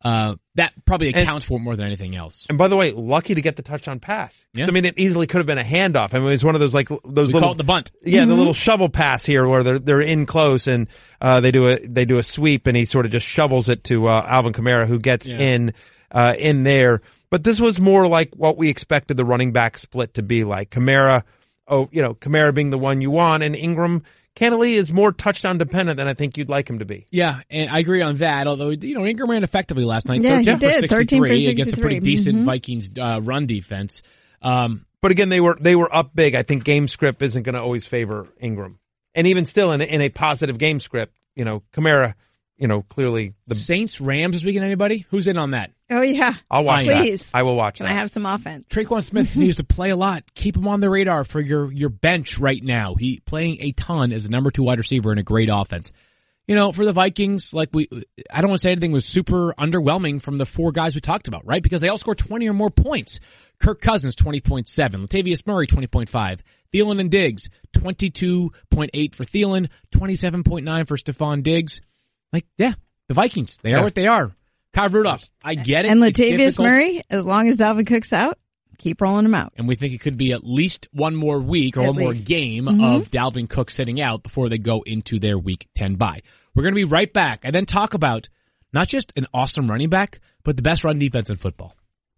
That probably accounts for it more than anything else. And by the way, lucky to get the touchdown pass. Yeah. I mean, it easily could have been a handoff. I mean, it was one of those We call it the bunt. Yeah, the little shovel pass here where they're in close and they do a sweep and he sort of just shovels it to Alvin Kamara, who gets in there. But this was more like what we expected the running back split to be like. Kamara being the one you want, and Ingram candidly is more touchdown dependent than I think you'd like him to be. Yeah, and I agree on that. Although Ingram ran effectively last night. Yeah, 13 he did. for 13 for 63 against a pretty 63. decent Vikings run defense. But again, they were up big. I think game script isn't going to always favor Ingram, and even still in a positive game script, Kamara, clearly the Saints Rams this weekend. Anybody who's in on that? Oh yeah. I'll watch Please. that. I will watch Can that. I have some offense? Traquan Smith needs to play a lot. Keep him on the radar for your bench right now. He playing a ton as the number 2 wide receiver in a great offense. For the Vikings, I don't want to say anything was super underwhelming from the 4 guys we talked about, right? Because they all scored 20 or more points. Kirk Cousins, 20.7. Latavius Murray, 20.5. Thielen and Diggs, 22.8 for Thielen, 27.9 for Stephon Diggs. The Vikings, they are what they are. Kyle Rudolph, I get it. And It's Latavius difficult. Murray, as long as Dalvin Cook's out, keep rolling him out. And we think it could be at least one more week or At one more least. game of Dalvin Cook sitting out before they go into their week 10 bye. We're going to be right back and then talk about not just an awesome running back, but the best run defense in football.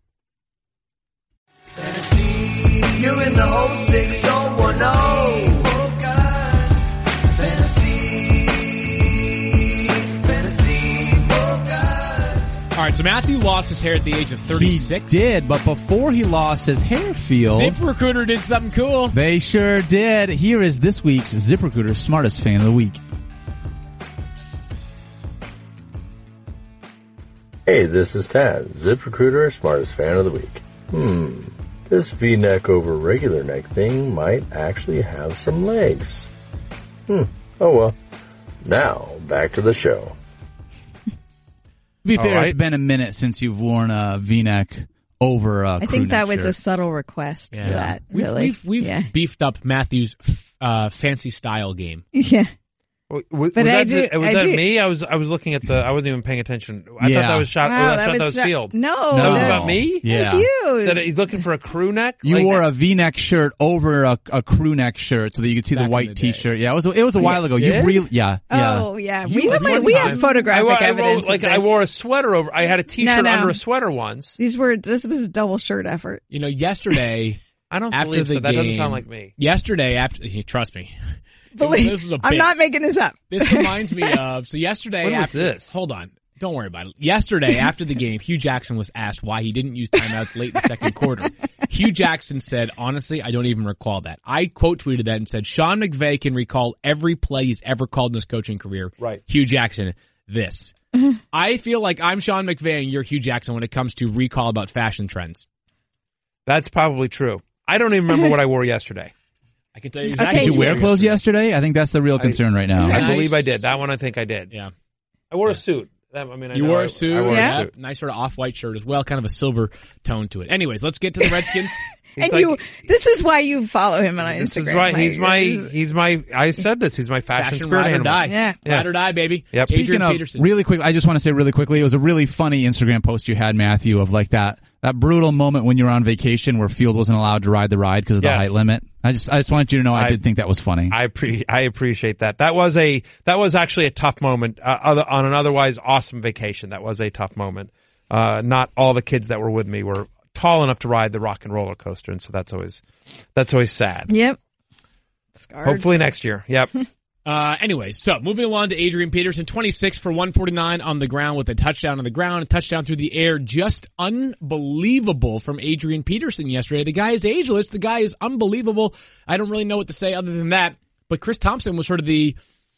You're in the 06010. All right, so Matthew lost his hair at the age of 36. He did, but before he lost his hair field, ZipRecruiter did something cool. they sure did. Here is this week's ZipRecruiter Smartest Fan of the Week. Hey, this is Tad, ZipRecruiter Smartest Fan of the Week. This V-neck over regular neck thing might actually have some legs. Oh well. Now, back to the show. To be fair, right. it's been a minute since you've worn a V-neck over a I crew think that neck was shirt. a subtle request for that. We've, Really, we've beefed up Matthew's fancy style game. yeah. Was But that, I do- was I that do- me? I was looking at I wasn't even paying attention. I Yeah. thought that was shot. Wow, that was Field. No, That was that about me? Yeah. was you. That he's looking for a crew neck? You wore a V-neck shirt over a crew neck shirt so that you could see Back the in white the day. T-shirt. Yeah, it was a while ago. Yeah? You really, yeah. Oh yeah, You had one we time- have photographic evidence. of I this. wore a sweater over. I had a T-shirt No. under a sweater once. This was a double shirt effort. Yesterday, I don't after believe the so. That doesn't game- sound like me. Yesterday, trust me. Believe, This was a I'm bit. not making this up. This reminds me of, so yesterday When was after, this? Hold on. Don't worry about it. Yesterday after the game, Hugh Jackson was asked why he didn't use timeouts late in the second quarter. Hugh Jackson said, honestly, I don't even recall that. I quote tweeted that and said, Sean McVay can recall every play he's ever called in his coaching career. Right. Hugh Jackson, this. I feel like I'm Sean McVay and you're Hugh Jackson when it comes to recall about fashion trends. That's probably true. I don't even remember what I wore yesterday. I can tell you Okay. exactly. Did you what wear clothes yesterday? I think that's the real concern right now. Nice. I believe I did. That one I think I did. Yeah. I wore a suit. I mean, I You know wore I- a suit. I wore Yeah. a suit. Nice sort of off-white shirt as well, kind of a silver tone to it. Anyways, let's get to the Redskins. And like- this is why you follow him on This Instagram. is right. Like, He's my. I said this. He's my fashion spirit ride or animal. die. Yeah. Ride or die, baby. Yep. Adrian Speaking of, Peterson. really quick, I just want to say really quickly, it was a really funny Instagram post you had, Matthew, of like that brutal moment when you were on vacation where Field wasn't allowed to ride the ride because of the Yes. height limit. I just wanted you to know I did think that was funny. I appreciate that. That was actually a tough moment on an otherwise awesome vacation. That was a tough moment. Not all the kids that were with me were tall enough to ride the rock and roller coaster, and so that's always sad. Yep. Scarred. Hopefully next year. Yep. Anyways, so moving along to Adrian Peterson, 26 for 149 on the ground with a touchdown on the ground, a touchdown through the air. Just unbelievable from Adrian Peterson yesterday. The guy is ageless. The guy is unbelievable. I don't really know what to say other than that. But Chris Thompson was sort of the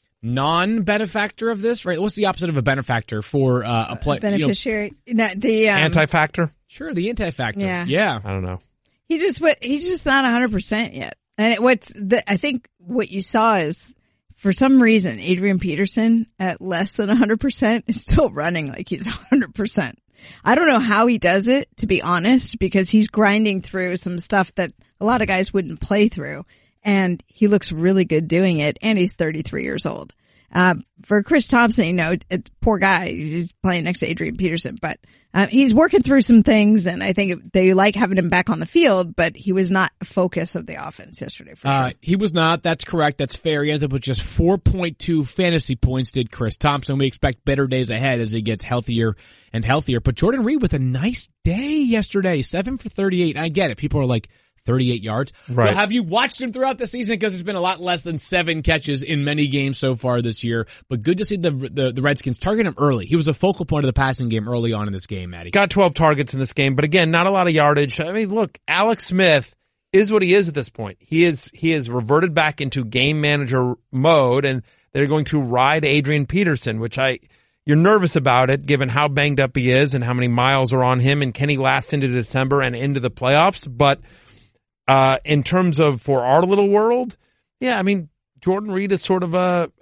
non-benefactor of this, right? What's the opposite of a benefactor for a play? Beneficiary. No, the Anti-factor? Sure, the anti-factor. Yeah. I don't know. he's just not 100% yet. And I think what you saw is, for some reason, Adrian Peterson at less than 100% is still running like he's 100%. I don't know how he does it, to be honest, because he's grinding through some stuff that a lot of guys wouldn't play through. And he looks really good doing it. And he's 33 years old. For Chris Thompson, poor guy, he's playing next to Adrian Peterson, but he's working through some things, and I think they like having him back on the field, but he was not a focus of the offense yesterday. For sure. He was not. That's correct. That's fair. He ends up with just 4.2 fantasy points, did Chris Thompson. We expect better days ahead as he gets healthier and healthier. But Jordan Reed with a nice day yesterday, 7 for 38. I get it. People are like, 38 yards. Right. Well, have you watched him throughout the season? Because it's been a lot less than 7 catches in many games so far this year. But good to see the Redskins target him early. He was a focal point of the passing game early on in this game, Maddie. Got 12 targets in this game, but again, not a lot of yardage. I mean, look, Alex Smith is what he is at this point. He is reverted back into game manager mode, and they're going to ride Adrian Peterson, which you're nervous about it, given how banged up he is and how many miles are on him, and can he last into December and into the playoffs? But in terms of for our little world, yeah, I mean, Jordan Reed is sort of a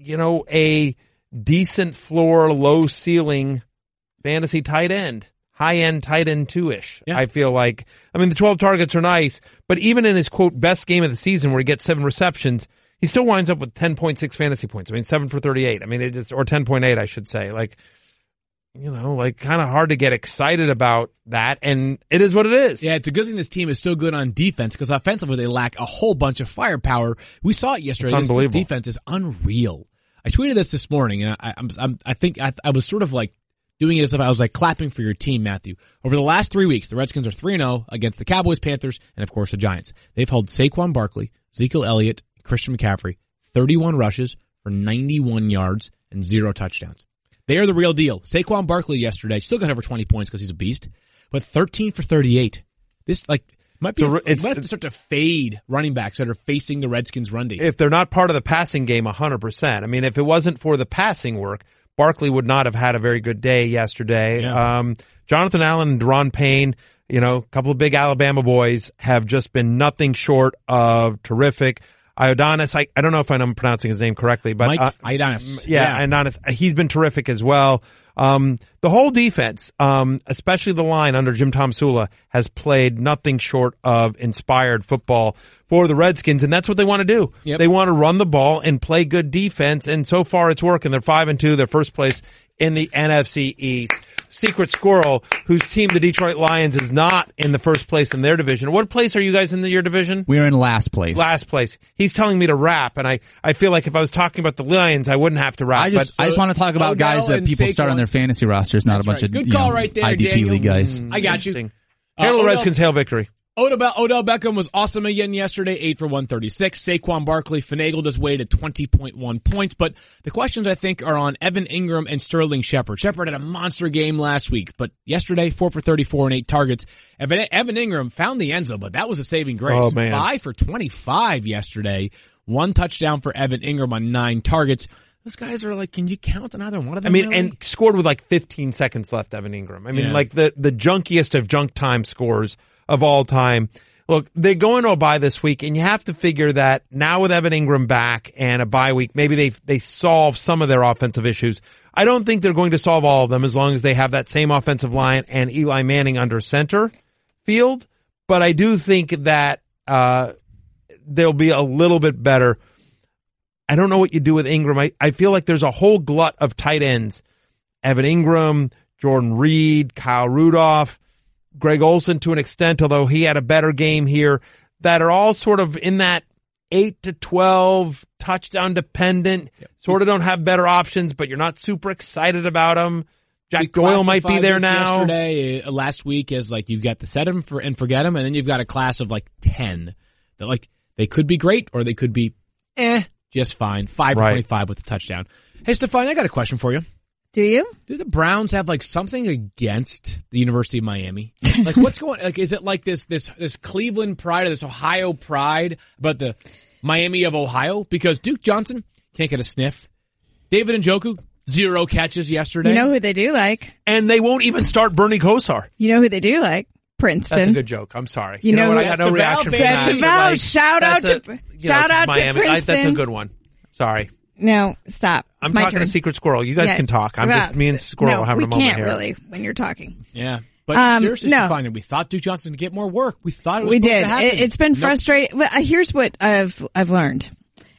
decent floor, low ceiling fantasy tight end, high end tight end 2-ish. Yeah. I feel like, I mean, the 12 targets are nice, but even in his quote best game of the season where he gets 7 receptions, he still winds up with 10.6 fantasy points. I mean, 7 for 38. I mean, or 10.8, I should say. Like, kind of hard to get excited about that, and it is what it is. Yeah, it's a good thing this team is so good on defense, because offensively they lack a whole bunch of firepower. We saw it yesterday. It's unbelievable. This defense is unreal. I tweeted this morning, and I think I was sort of like doing it as if I was like clapping for your team, Matthew. Over the last 3 weeks, the Redskins are 3-0 against the Cowboys, Panthers, and of course the Giants. They've held Saquon Barkley, Ezekiel Elliott, Christian McCaffrey, 31 rushes for 91 yards and 0 touchdowns. They are the real deal. Saquon Barkley yesterday still got over 20 points because he's a beast, but 13 for 38. This might be. Might have to start to fade running backs that are facing the Redskins' run defense. If they're not part of the passing game, 100%. I mean, if it wasn't for the passing work, Barkley would not have had a very good day yesterday. Yeah. Jonathan Allen and Daron Payne, a couple of big Alabama boys, have just been nothing short of terrific. Iodonis, I don't know if I'm pronouncing his name correctly, but Iodonis. Yeah, Iodonis, he's been terrific as well. The whole defense, especially the line under Jim Tomsula, has played nothing short of inspired football for the Redskins, and that's what they want to do. Yep. They want to run the ball and play good defense, and so far it's working. They're 5-2, they're first place in the NFC East. Secret Squirrel, whose team, the Detroit Lions, is not in the first place in their division. What place are you guys in your division? We're in last place. Last place. He's telling me to rap, and I feel like if I was talking about the Lions, I wouldn't have to rap. I just want to talk about guys that people start on their fantasy rosters, not a bunch of good call right there, IDP Daniel. league guys. I got you. Hail the Redskins, hail victory. Odell Beckham was awesome again yesterday, 8 for 136. Saquon Barkley finagled his way to 20.1 points. But the questions, I think, are on Evan Ingram and Sterling Shepard. Shepard had a monster game last week, but yesterday, 4 for 34 and 8 targets. Evan Ingram found the end zone, but that was a saving grace. Oh, man. 5 for 25 yesterday. 1 touchdown for Evan Ingram on 9 targets. Those guys are like, can you count on either one of them? I mean, really? and scored with like 15 seconds left, Evan Ingram. I mean, like the junkiest of junk time scores of all time. Look, they go into a bye this week, and you have to figure that now with Evan Ingram back and a bye week, maybe they solve some of their offensive issues. I don't think they're going to solve all of them as long as they have that same offensive line and Eli Manning under center field. But I do think that they'll be a little bit better. I don't know what you do with Ingram. I feel like there's a whole glut of tight ends. Evan Ingram, Jordan Reed, Kyle Rudolph, Greg Olsen to an extent, although he had a better game here, that are all sort of in that 8 to 12 touchdown dependent, sort of don't have better options, but you're not super excited about them. Jack Doyle might be there now. Last week is like you've got the set him and forget him, and then you've got a class of like 10 that like they could be great or they could be just fine. 5 for 25 with a touchdown. Hey, Stefan, I got a question for you. Do you? Do the Browns have like something against the University of Miami? Like what's going, like is it like this Cleveland pride or this Ohio pride about the Miami of Ohio? Because Duke Johnson can't get a sniff. David Njoku, 0 catches yesterday. You know who they do like? And they won't even start Bernie Kosar. You know who they do like? Princeton. That's a good joke. I'm sorry. You know what? I got no reaction from that. That's about shout out to Miami. That's a good one. Sorry. No, stop. I'm talking to Secret Squirrel. You guys can talk. I'm just me and Squirrel having a moment here. We can't really when you're talking. Yeah. But seriously, Stefan, we thought Duke Johnson would get more work. We thought it was supposed to happen. It's been frustrating. Here's what I've learned.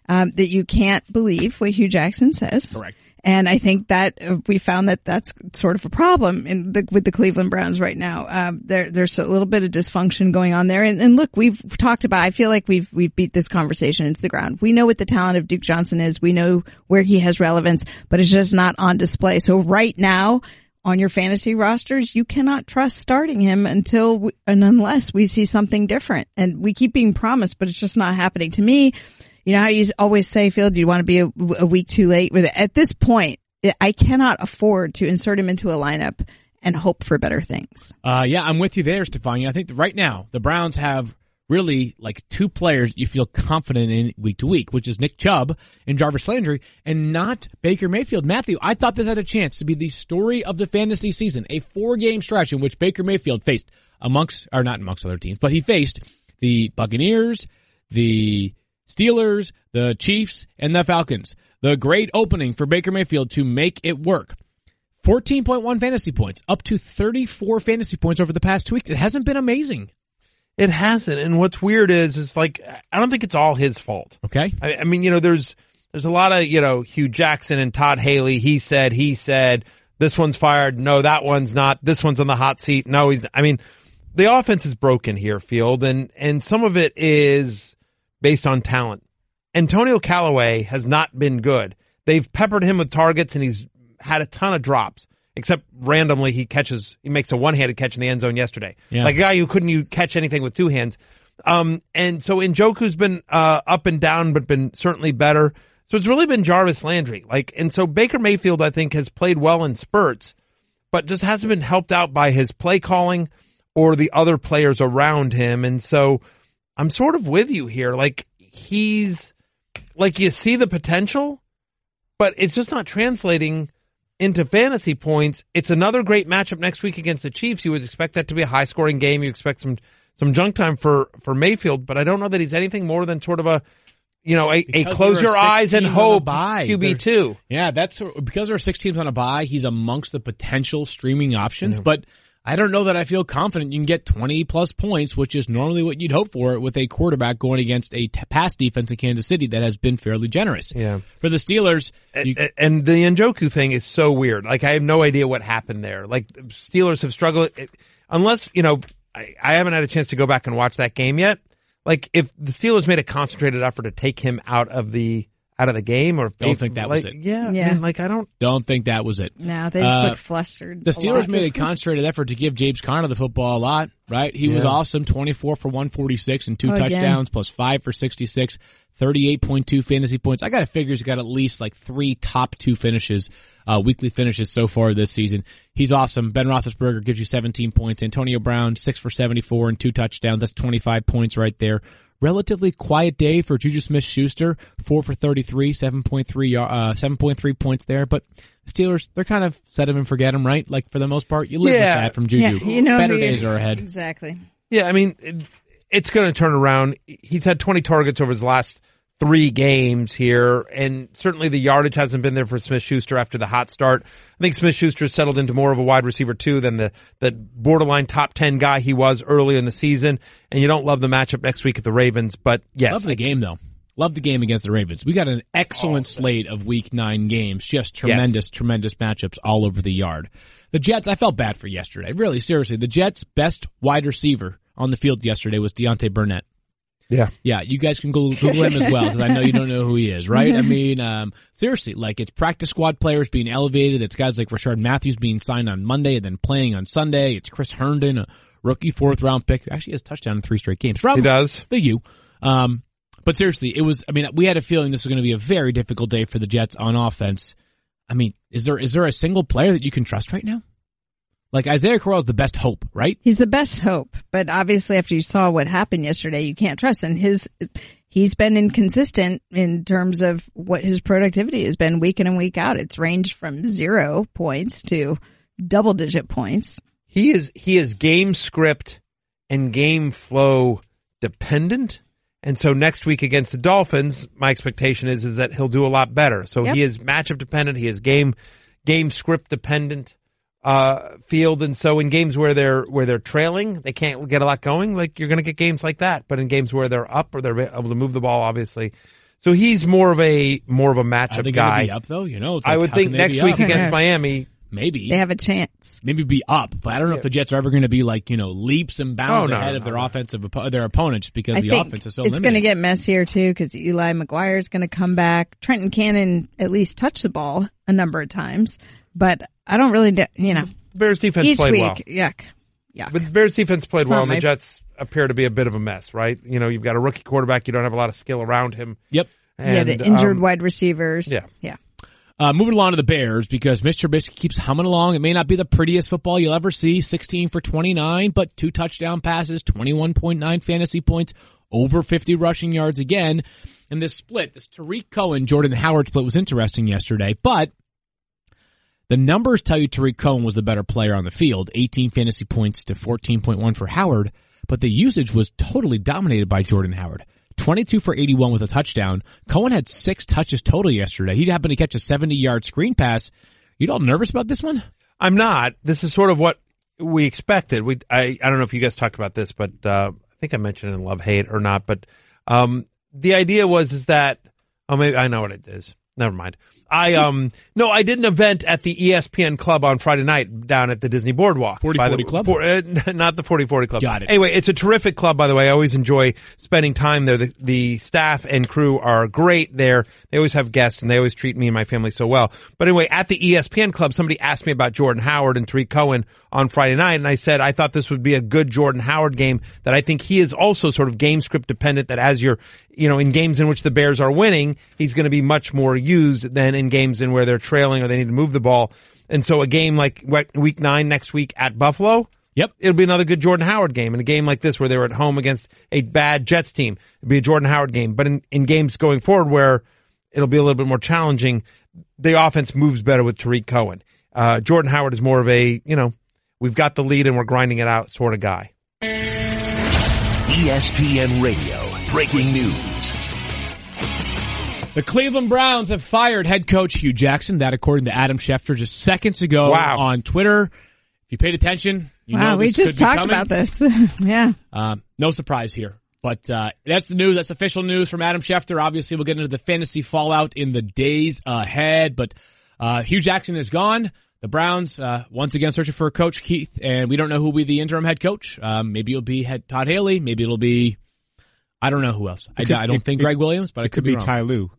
that you can't believe what Hugh Jackson says. Correct. And I think that we found that that's sort of a problem with the Cleveland Browns right now. There's a little bit of dysfunction going on there. And look, we've talked about, I feel like we've beat this conversation into the ground. We know what the talent of Duke Johnson is. We know where he has relevance, but it's just not on display. So right now on your fantasy rosters, you cannot trust starting him unless we see something different. And we keep being promised, but it's just not happening. To me, you know how you always say, Phil, do you want to be a week too late? At this point, I cannot afford to insert him into a lineup and hope for better things. Yeah, I'm with you there, Stefania. I think that right now the Browns have really like two players you feel confident in week to week, which is Nick Chubb and Jarvis Landry, and not Baker Mayfield. Matthew, I thought this had a chance to be the story of the fantasy season, a 4-game stretch in which Baker Mayfield faced not amongst other teams, but he faced the Buccaneers, the Steelers, the Chiefs, and the Falcons. The great opening for Baker Mayfield to make it work. 14.1 fantasy points, up to 34 fantasy points over the past 2 weeks. It hasn't been amazing. It hasn't. And what's weird is like, I don't think it's all his fault. Okay. I mean, there's a lot of, Hugh Jackson and Todd Haley. He said, this one's fired. No, that one's not. This one's on the hot seat. No, the offense is broken here, Field. And some of it is based on talent. Antonio Callaway has not been good. They've peppered him with targets and he's had a ton of drops, except randomly he makes a one-handed catch in the end zone yesterday. Yeah. Like a guy who couldn't catch anything with two hands. And so Njoku's been, up and down, but been certainly better. So it's really been Jarvis Landry. And so Baker Mayfield, I think, has played well in spurts, but just hasn't been helped out by his play calling or the other players around him. And so I'm sort of with you here. You see the potential, but it's just not translating into fantasy points. It's another great matchup next week against the Chiefs. You would expect that to be a high scoring game. You expect some junk time for Mayfield, but I don't know that he's anything more than sort of a close your eyes and hope QB2. Yeah, that's because there are 6 teams on a bye. He's amongst the potential streaming options, but I don't know that I feel confident you can get 20 plus points, which is normally what you'd hope for with a quarterback going against a pass defense in Kansas City that has been fairly generous. Yeah. For the Steelers. And the Njoku thing is so weird. I have no idea what happened there. Steelers have struggled unless, I haven't had a chance to go back and watch that game yet. If the Steelers made a concentrated effort to take him out of the game, or if don't think that was it. Yeah. I don't think that was it. No, they just look flustered. The Steelers made a concentrated effort to give James Conner the football a lot, right? He was awesome, 24 for 146 and 2 touchdowns, plus 5 for 66, 38.2 fantasy points. I got to figure he's got at least 3 top 2 finishes, weekly finishes so far this season. He's awesome. Ben Roethlisberger gives you 17 points. Antonio Brown, 6 for 74 and 2 touchdowns. That's 25 points right there. Relatively quiet day for Juju Smith-Schuster, 4 for 33, 7.3 points there. But the Steelers, they're kind of set him and forget him, right? For the most part, you live with that from Juju. Yeah, better days are ahead. Exactly. Yeah, it's going to turn around. He's had 20 targets over his last 3 games here, and certainly the yardage hasn't been there for Smith-Schuster after the hot start. I think Smith-Schuster settled into more of a wide receiver too than the borderline top 10 guy he was earlier in the season. And you don't love the matchup next week at the Ravens, but yes. Love the game though. Love the game against the Ravens. We got an excellent slate of week 9 games. Just tremendous matchups all over the yard. The Jets, I felt bad for yesterday. Really, seriously. The Jets' best wide receiver on the field yesterday was Deontay Burnett. Yeah. Yeah, you guys can Google him as well, because I know you don't know who he is, right? Seriously, it's practice squad players being elevated. It's guys like Rashard Matthews being signed on Monday and then playing on Sunday. It's Chris Herndon, a rookie 4th round pick, who actually has a touchdown in 3 straight games. He does. The U. But seriously, we had a feeling this was going to be a very difficult day for the Jets on offense. Is there a single player that you can trust right now? Isaiah Crowell is the best hope, right? He's the best hope, but obviously after you saw what happened yesterday, you can't trust. And he's been inconsistent in terms of what his productivity has been week in and week out. It's ranged from 0 points to double-digit points. He is game script and game flow dependent. And so next week against the Dolphins, my expectation is that he'll do a lot better. So he is matchup dependent. He is game script dependent. Field, and so in games where they're trailing, they can't get a lot going. You're going to get games like that, but in games where they're up or they're able to move the ball, obviously So he's more of a matchup Are they guy. gonna be up though? It's I like, would how think can they next be week up? against Miami. Maybe They have a chance. maybe be up, but I don't know if the Jets are ever going to be like leaps and bounds no, ahead no, of their no. their opponents because I the think offense is so it's limited. going to get messier too because Eli McGuire is going to come back. Trenton Cannon at least touched the ball a number of times, but I don't really, Bears defense each played week, well. yuck. But the Bears defense played It's well, not and the my- Jets appear to be a bit of a mess, right? You've got a rookie quarterback. You don't have a lot of skill around him. Yep. And, The injured wide receivers. Yeah. Moving along to the Bears because Mr. Trubisky keeps humming along. It may not be the prettiest football you'll ever see, 16 for 29, but 2 touchdown passes, 21.9 fantasy points, over 50 rushing yards again. And this split, this Tariq Cohen, Jordan Howard split was interesting yesterday, but the numbers tell you Tariq Cohen was the better player on the field, 18 fantasy points to 14.1 for Howard, but the usage was totally dominated by Jordan Howard. 22 for 81 with a touchdown. Cohen had 6 touches total yesterday. He happened to catch a 70-yard screen pass. You all nervous about this one? I'm not. This is sort of what we expected. I don't know if you guys talked about this, but I think I mentioned it in Love Hate or not. But the idea is that maybe I know what it is. Never mind. I did an event at the ESPN Club on Friday night down at the Disney Boardwalk. 40-40 Club? Not the 40-40 Club. Got it. Anyway, it's a terrific club, by the way. I always enjoy spending time there. The staff and crew are great there. They always have guests, and they always treat me and my family so well. But anyway, at the ESPN Club, somebody asked me about Jordan Howard and Tariq Cohen on Friday night, and I said I thought this would be a good Jordan Howard game, that I think he is also sort of game script dependent, that as you're, in games in which the Bears are winning, he's going to be much more used than in games in where they're trailing or they need to move the ball. And so a game like week 9 next week at Buffalo, Yep. it'll be another good Jordan Howard game. And a game like this where they were at home against a bad Jets team, it'll be a Jordan Howard game. But in games going forward where it'll be a little bit more challenging, the offense moves better with Tariq Cohen. Jordan Howard is more of a, we've got the lead and we're grinding it out sort of guy. ESPN Radio. Breaking news. The Cleveland Browns have fired head coach Hugh Jackson. That, according to Adam Schefter, just seconds ago on Twitter. If you paid attention, know we this just could be talked coming. about this. Yeah. No surprise here. But that's the news. That's official news from Adam Schefter. Obviously, we'll get into the fantasy fallout in the days ahead. But Hugh Jackson is gone. The Browns, once again, searching for a coach, Keith, and we don't know who will be the interim head coach. Maybe it'll be Todd Haley. Maybe it'll be, I don't know who else. I don't think Greg Williams, but it could be wrong. Ty Lue.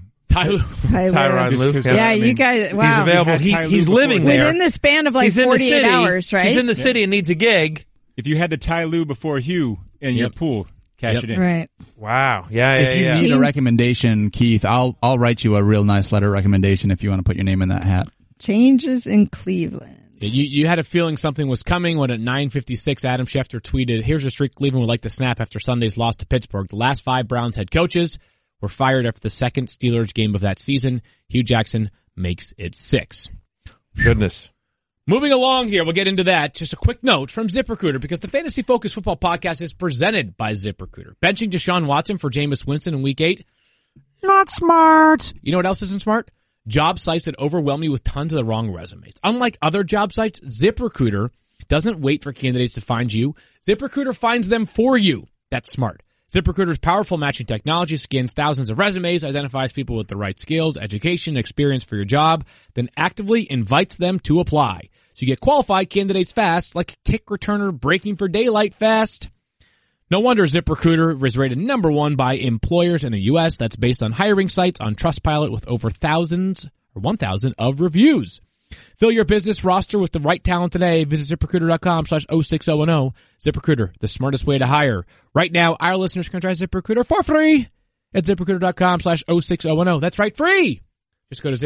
Tyronn Lue. Yeah, you guys, wow. He's available. He's living there. Within the span of like 48 hours, right? He's in the city and needs a gig. If you had the Ty Lue before Hugh in your pool, cash it in. Right. Wow. Yeah. If you need a recommendation, Keith, I'll write you a real nice letter recommendation if you want to put your name in that hat. Changes in Cleveland. You had a feeling something was coming when at 9:56 Adam Schefter tweeted, "Here's a streak Cleveland would like to snap after Sunday's loss to Pittsburgh. The last 5 Browns head coaches were fired after the second Steelers game of that season. Hugh Jackson makes it 6." Goodness. Moving along here, we'll get into that. Just a quick note from ZipRecruiter, because the Fantasy Focus Football Podcast is presented by ZipRecruiter. Benching Deshaun Watson for Jameis Winston in Week 8? Not smart. You know what else isn't smart? Job sites that overwhelm you with tons of the wrong resumes. Unlike other job sites, ZipRecruiter doesn't wait for candidates to find you. ZipRecruiter finds them for you. That's smart. ZipRecruiter's powerful matching technology scans thousands of resumes, identifies people with the right skills, education, experience for your job, then actively invites them to apply. So you get qualified candidates fast, like a kick returner breaking for daylight fast. No wonder ZipRecruiter is rated number 1 by employers in the U.S. That's based on hiring sites on Trustpilot with over 1,000 of reviews. Fill your business roster with the right talent today. Visit ZipRecruiter.com/06010. ZipRecruiter, the smartest way to hire. Right now, our listeners can try ZipRecruiter for free at ZipRecruiter.com/06010. That's right, free. Just go to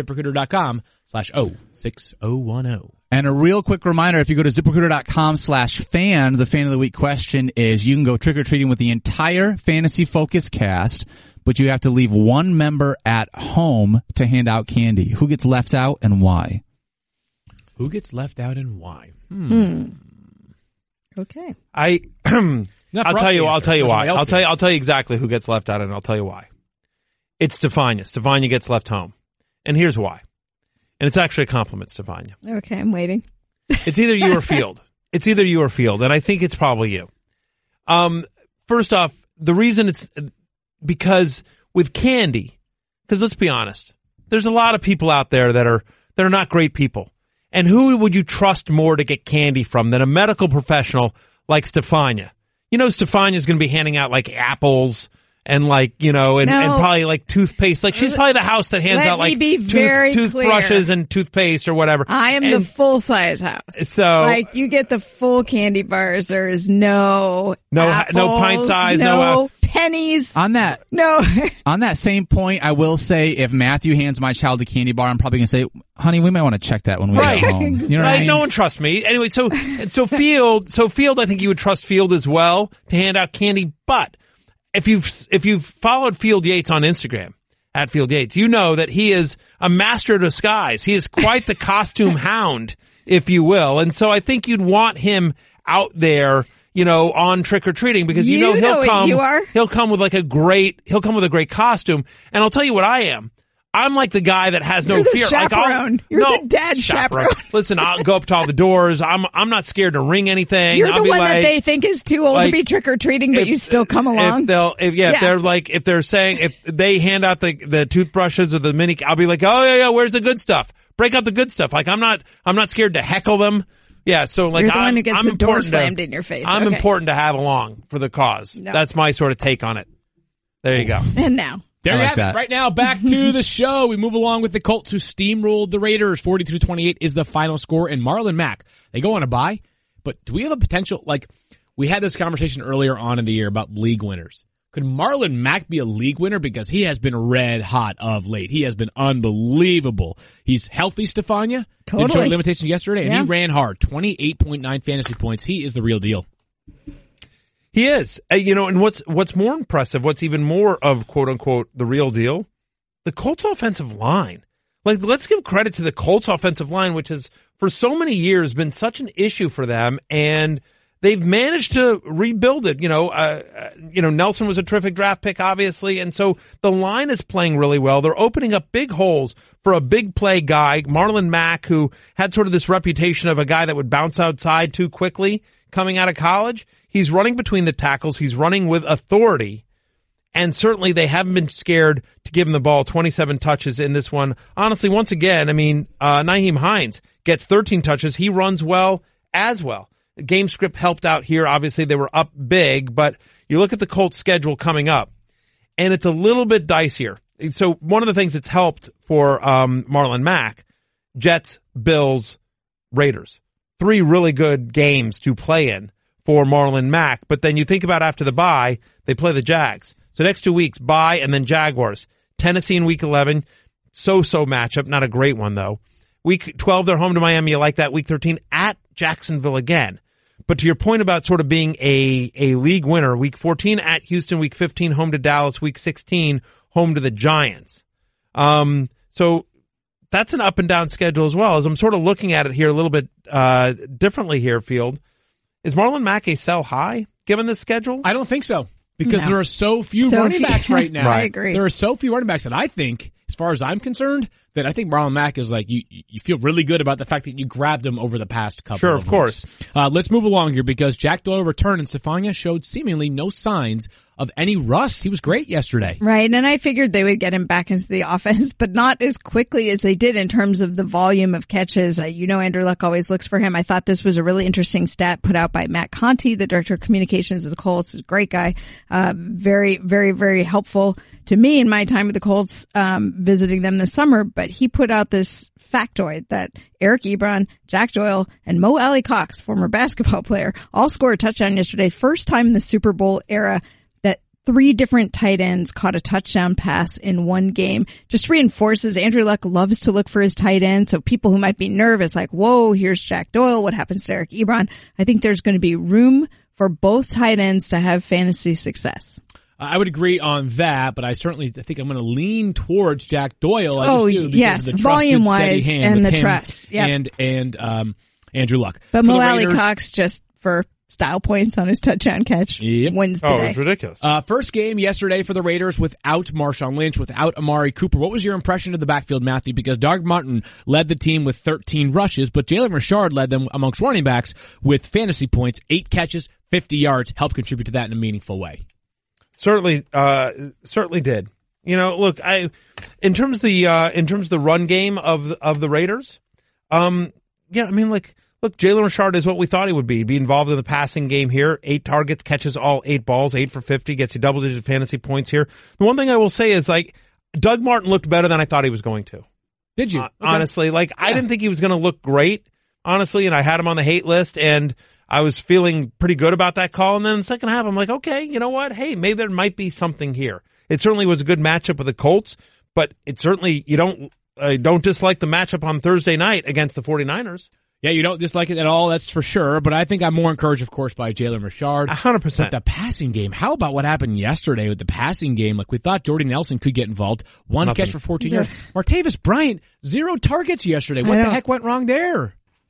ZipRecruiter.com/06010. And a real quick reminder, if you go to ZipRecruiter.com/fan, the fan of the week question is you can go trick-or-treating with the entire Fantasy Focus cast, but you have to leave one member at home to hand out candy. Who gets left out and why? Who gets left out and why? Okay. I'll tell you why. I'll tell you exactly who gets left out, and I'll tell you why. It's Stefania. Stefania gets left home. And here's why. And it's actually a compliment, Stefania. Okay, I'm waiting. It's either you or Field. It's either you or Field, and I think it's probably you. First off, the reason it's because with candy, because let's be honest, there's a lot of people out there that are not great people. And who would you trust more to get candy from than a medical professional like Stefania? You know, Stefania's going to be handing out like apples and like, you know, and probably like toothpaste. Like she's probably the house that hands out like toothbrushes and toothpaste or whatever. I am the full size house. So like you get the full candy bars. There is no apples, no pint size, no pennies. On that same point, I will say if Matthew hands my child a candy bar, I'm probably going to say, honey, we might want to check that when we get home. You know what I mean? No one trusts me. Anyway, so Field, I think you would trust Field as well to hand out candy, but if you've followed Field Yates on Instagram, at Field Yates, you know that he is a master of disguise. He is quite the costume hound, if you will. And so I think you'd want him out there, you know, on trick-or-treating because you know he'll come with a great costume. And I'll tell you what I am. I'm like the guy that has no fear. Chaperone. You're the dad chaperone. Listen, I'll go up to all the doors. I'm not scared to ring anything. You're the one that they think is too old to be trick or treating, but you still come along. If they hand out the toothbrushes or the mini, I'll be like, oh yeah, where's the good stuff? Break out the good stuff. Like I'm not scared to heckle them. Yeah, so like you're the one who gets the door slammed in your face. I'm important to have along for the cause. No. That's my sort of take on it. There you go. And now. There you have it. Right now, back to the show. We move along with the Colts who steamrolled the Raiders. 42-28 is the final score. And Marlon Mack, they go on a bye. But do we have a potential, like, we had this conversation earlier on in the year about league winners. Could Marlon Mack be a league winner? Because he has been red hot of late. He has been unbelievable. He's healthy, Stefania. Totally. Did show limitation yesterday, and he ran hard. 28.9 fantasy points. He is the real deal. He is. And what's more impressive, what's even more of quote unquote the real deal, the Colts offensive line. Like, let's give credit to the Colts offensive line, which has for so many years been such an issue for them, and they've managed to rebuild it. Nelson was a terrific draft pick, obviously, and so the line is playing really well. They're opening up big holes for a big play guy, Marlon Mack, who had sort of this reputation of a guy that would bounce outside too quickly coming out of college. He's running between the tackles. He's running with authority. And certainly they haven't been scared to give him the ball. 27 touches in this one. Honestly, once again, Nyheim Hines gets 13 touches. He runs well as well. The game script helped out here. Obviously, they were up big, but you look at the Colts schedule coming up, and it's a little bit dicier. So one of the things that's helped for Marlon Mack, Jets, Bills, Raiders. 3 really good games to play in for Marlon Mack. But then you think about after the bye, they play the Jags. So next 2 weeks, bye and then Jaguars. Tennessee in week 11, so-so matchup. Not a great one, though. Week 12, they're home to Miami. You like that. Week 13, at Jacksonville again. But to your point about sort of being a league winner, week 14 at Houston, week 15 home to Dallas, week 16 home to the Giants. So that's an up and down schedule as well. As I'm sort of looking at it here a little bit differently here, Field. Is Marlon Mack a sell high given this schedule? I don't think so. Because there are so few running backs right now. I agree. There are so few running backs that I think, as far as I'm concerned, that I think Marlon Mack is like, you feel really good about the fact that you grabbed him over the past couple of weeks. Course. Let's move along here because Jack Doyle returned and Stefania showed seemingly no signs of any rust. He was great yesterday. Right, and I figured they would get him back into the offense, but not as quickly as they did in terms of the volume of catches. Andrew Luck always looks for him. I thought this was a really interesting stat put out by Matt Conti, the director of communications of the Colts. He's a great guy. Very, very, very helpful to me in my time with the Colts, visiting them this summer. But he put out this factoid that Eric Ebron, Jack Doyle, and Mo Alley-Cox, former basketball player, all scored a touchdown yesterday. First time in the Super Bowl era that 3 different tight ends caught a touchdown pass in one game. Just reinforces Andrew Luck loves to look for his tight end. So people who might be nervous, like, whoa, here's Jack Doyle. What happens to Eric Ebron? I think there's going to be room for both tight ends to have fantasy success. I would agree on that, but I think I'm going to lean towards Jack Doyle. Yes, volume-wise and the trust. Yep. And Andrew Luck. But Mo Alley-Cox, just for style points on his touchdown catch, wins the day. It's ridiculous. First game yesterday for the Raiders without Marshawn Lynch, without Amari Cooper. What was your impression of the backfield, Matthew? Because Doug Martin led the team with 13 rushes, but Jalen Richard led them amongst running backs with fantasy points, 8 catches, 50 yards, helped contribute to that in a meaningful way. Certainly did. Look, in terms of the run game of the Raiders, look, Jalen Richard is what we thought he would be. He'd be involved in the passing game here. 8 targets, catches all 8 balls, 8 for 50, gets you double-digit fantasy points here. The one thing I will say is, Doug Martin looked better than I thought he was going to. Did you? Okay. Honestly, I didn't think he was going to look great, honestly, and I had him on the hate list, and I was feeling pretty good about that call. And then the second half, I'm like, okay, you know what? Hey, maybe there might be something here. It certainly was a good matchup with the Colts, but it certainly, you don't dislike the matchup on Thursday night against the 49ers. Yeah, you don't dislike it at all, that's for sure. But I think I'm more encouraged, of course, by Jalen Richard. 100%. But the passing game, how about what happened yesterday with the passing game? We thought Jordy Nelson could get involved. One catch for 14 yards. Martavis Bryant, 0 targets yesterday. What the heck went wrong there?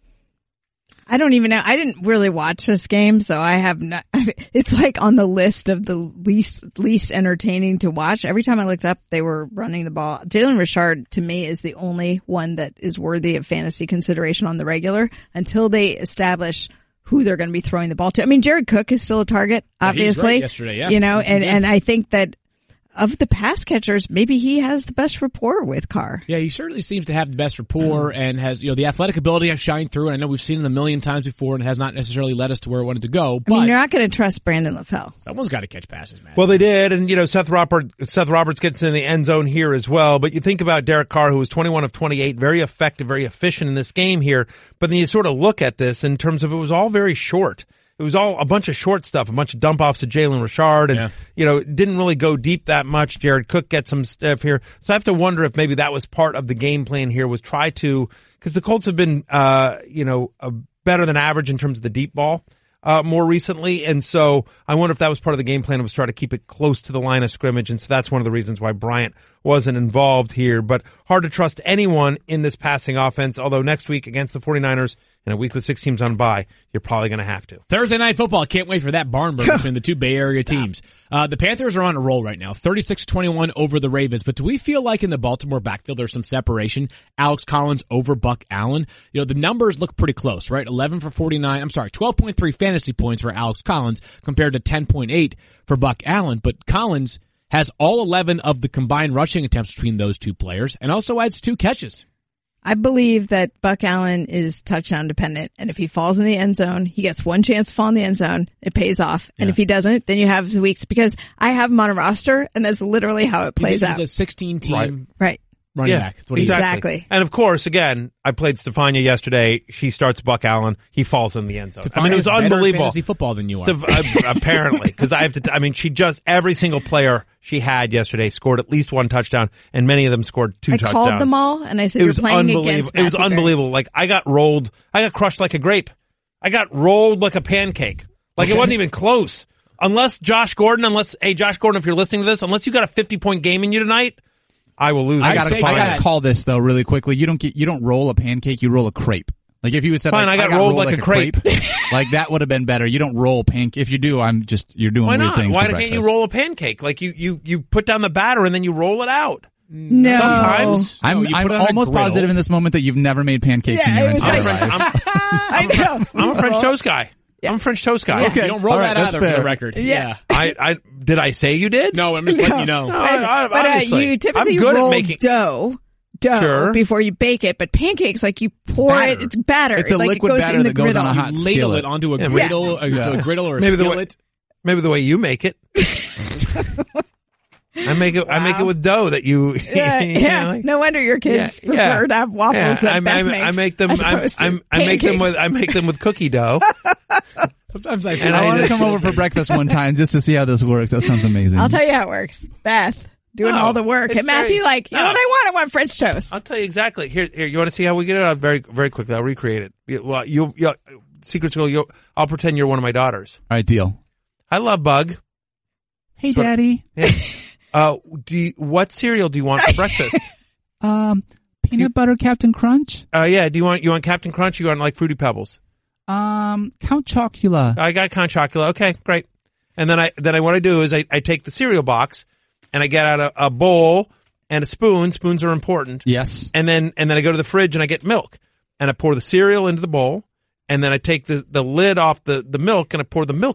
I don't even know. I didn't really watch this game, so I have not. It's on the list of the least entertaining to watch. Every time I looked up, they were running the ball. Jalen Richard, to me, is the only one that is worthy of fantasy consideration on the regular until they establish who they're going to be throwing the ball to. I mean, Jared Cook is still a target, obviously. He's right yesterday, yeah. And I think that of the pass catchers, maybe he has the best rapport with Carr. Yeah, he certainly seems to have the best rapport and has, the athletic ability has shined through. And I know we've seen it a million times before and has not necessarily led us to where it wanted to go. But I mean, you're not going to trust Brandon LaFell. Someone's got to catch passes, man. Well, they did. And, Seth Roberts gets in the end zone here as well. But you think about Derek Carr, who was 21 of 28, very effective, very efficient in this game here. But then you sort of look at this in terms of it was all very short. It was all a bunch of short stuff, a bunch of dump offs to Jalen Richard, and it didn't really go deep that much. Jared Cook gets some stuff here, so I have to wonder if maybe that was part of the game plan here, was try to, because the Colts have been better than average in terms of the deep ball more recently, and so I wonder if that was part of the game plan, was try to keep it close to the line of scrimmage, and so that's one of the reasons why Bryant wasn't involved here. But hard to trust anyone in this passing offense, although next week against the 49ers, in a week with 6 teams on bye, you're probably going to have to. Thursday Night Football. Can't wait for that barn burner between the two Bay Area teams. The Panthers are on a roll right now, 36-21 over the Ravens. But do we feel like in the Baltimore backfield there's some separation? Alex Collins over Buck Allen. The numbers look pretty close, right? 12.3 fantasy points for Alex Collins compared to 10.8 for Buck Allen. But Collins has all 11 of the combined rushing attempts between those two players and also adds 2 catches. I believe that Buck Allen is touchdown dependent, and if he falls in the end zone, he gets one chance to fall in the end zone. It pays off, and if he doesn't, then you have the weeks, because I have him on a roster, and that's literally how it plays out. It's a 16-team right. running back. That's what exactly. And of course, again, I played Stefania yesterday. She starts Buck Allen. He falls in the end zone. Stefania it was unbelievable. Better fantasy football than you are. Apparently, because she just, every single player she had yesterday scored at least 1 touchdown, and many of them scored 2 touchdowns. I called them all, and I said, you're playing against Matthew It was unbelievable. I got crushed like a grape. I got rolled like a pancake. It wasn't even close. Josh Gordon, if you're listening to this, unless you got a 50-point game in you tonight, I will lose. I gotta call this though really quickly. You don't roll a pancake, you roll a crepe. If you had said, fine, I got rolled like a crepe. That would have been better. You don't roll pancake. If you do, you're doing weird things. Why can't you roll a pancake? You put down the batter and then you roll it out. No. Sometimes. I'm almost positive in this moment that you've never made pancakes in your entire life. I know. I'm a French toast guy. I'm a French toast guy. Okay. You don't roll that out of the record. Yeah. Did I say you did? No, I'm just letting you know. But you typically roll dough sure. before you bake it, but pancakes, you pour it, it's batter. It's a liquid batter that goes on a hot skillet. Ladle it onto a griddle, a griddle or a skillet. Maybe the way you make it. I make it with dough that you. Yeah. No wonder your kids prefer to have waffles that Beth makes. I make them with cookie dough. Sometimes I want to come over for breakfast one time just to see how this works. That sounds amazing. I'll tell you how it works. Beth doing all the work, and Matthew, you know what I want? I want French toast. I'll tell you exactly. Here. You want to see how we get it? I'll very, very quickly. I'll recreate it. Well, secrets go. I'll pretend you're one of my daughters. All right, deal. I love Bug. Hey, Daddy. What cereal do you want for breakfast? Peanut butter Captain Crunch. Yeah. Do you want Captain Crunch? Or you want Fruity Pebbles? Count Chocula. I got Count Chocula. Okay, great. And then what I do is I take the cereal box and I get out a bowl and a spoon. Spoons are important. Yes. And then I go to the fridge and I get milk and I pour the cereal into the bowl and then I take the lid off the milk and I pour the milk in.